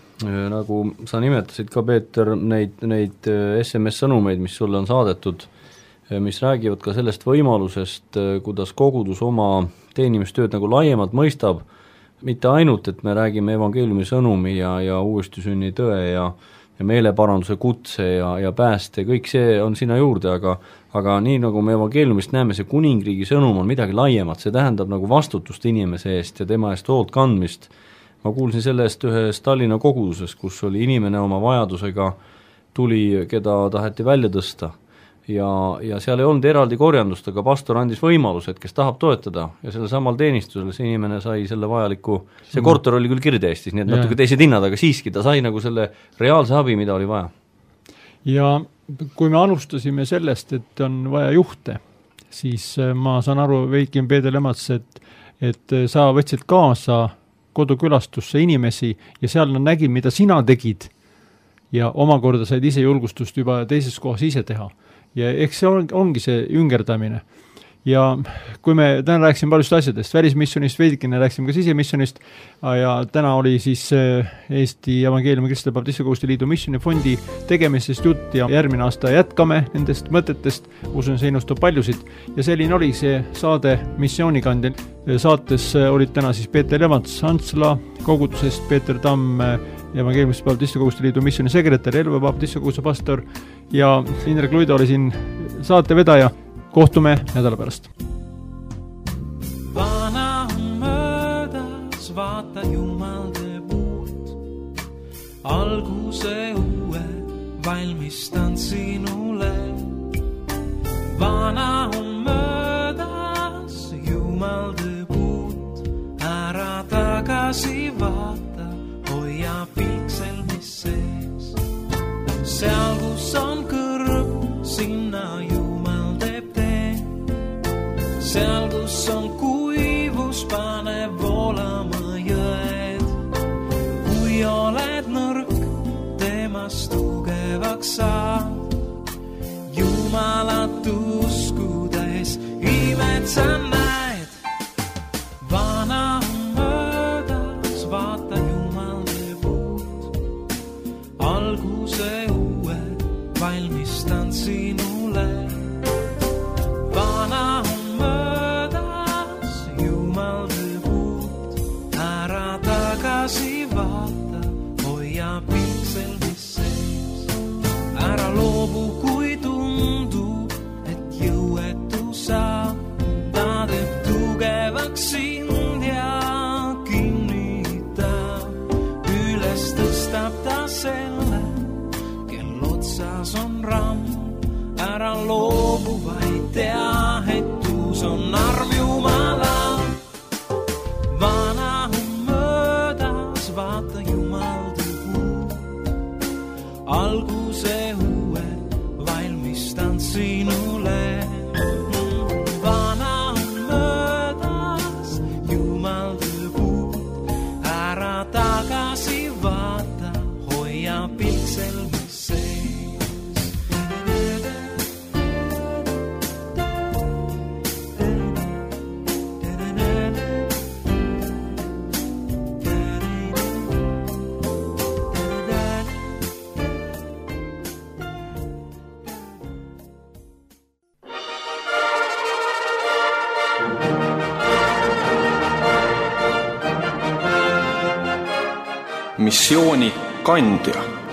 nagu sa nimetasid ka, Peeter, neid, neid S M S-sõnumeid, mis sulle on saadetud, mis räägivad ka sellest võimalusest, kuidas kogudus oma teenimistööd nagu laiemalt mõistab, mitte ainult, et me räägime evangeeliumi sõnumi ja, ja uuestisünni tõe ja, ja meeleparanduse kutse ja, ja pääste, kõik see on sinna juurde, aga, aga nii nagu me evangeeliumist näeme, see kuningriigi sõnum on midagi laiemat, see tähendab nagu vastutust inimese eest ja tema eest hoolt kandmist. Ma kuulsin sellest ühes Tallinna koguduses, kus oli inimene oma vajadusega tuli, keda taheti välja tõsta ja, ja seal ei olnud eraldi korjandust, aga pastor andis võimalused, kes tahab toetada ja selle samal teenistusel see inimene sai selle vajaliku, see korter oli küll Kirde-Eestis, nii et yeah. natuke teised hinnad, aga siiski ta sai nagu selle reaalse abi, mida oli vaja. Ja kui me alustasime sellest, et on vaja juhte, siis ma saan aru, Veikin Peeder Lemats, et, et sa võtsid kaasa kodukülastusse inimesi ja seal nad nägid, mida sina tegid ja omakorda said ise julgustust juba teises kohas ise teha. Ja eks see on, ongi see üngerdamine. Ja kui me täna rääksime paljust asjadest, välismissionist, veidikene rääksime ka sisemissionist ja täna oli siis Eesti Evangeeliumi Kristide Baptiste Koguduste Liidu missionifondi tegemisest jutt ja järgmine aasta jätkame nendest mõtetest, usun see innustab paljusid ja selline oli see saade Missioonikandel. Saates olid täna siis Peeter Lemats Antsla kogudusest, Peeter Tamm Evangeeliumi Baptiste Koguduste Liidu missioni sekretär, Elva Baptiste Koguduse pastor ja Indrek Luido oli siin saate vedaja. Kohtume nädala pärast. Vana on möödas, vaata Jumal teeb uut. Alguse uue valmistan sinule. Vana on möödas, Jumal teeb uut. Ära tagasi vaata, hoia pilksel mis sees. Seal kus on kõrb, sinna Jumal. Seal, kus on kuivus, pane voolama jõed. Kui oled nõrk, temast tugevaks saad. Jumalat uskudes, imed sa näed. Vana on möödas, vaata Jumal teeb uut. Alguse uue valmistan sinule. Vana on vaata, hoia pilksel mis sees. Ära loobu, kui tundub, et jõuetu saab. Ta teeb tugevaks sind ja kinnitab. Üles tõstab ta selle, kel otsas on ramm. Ära loobu, vaid tea, et tuus on arm Jumala. Vana vaata Jumal teeb uut. Alguse uue valmistan sinule. Vana on möödas, Jumal teeb uut. Ära tagasi vaata, hoia pilksel mis sees. Missiooni kandja.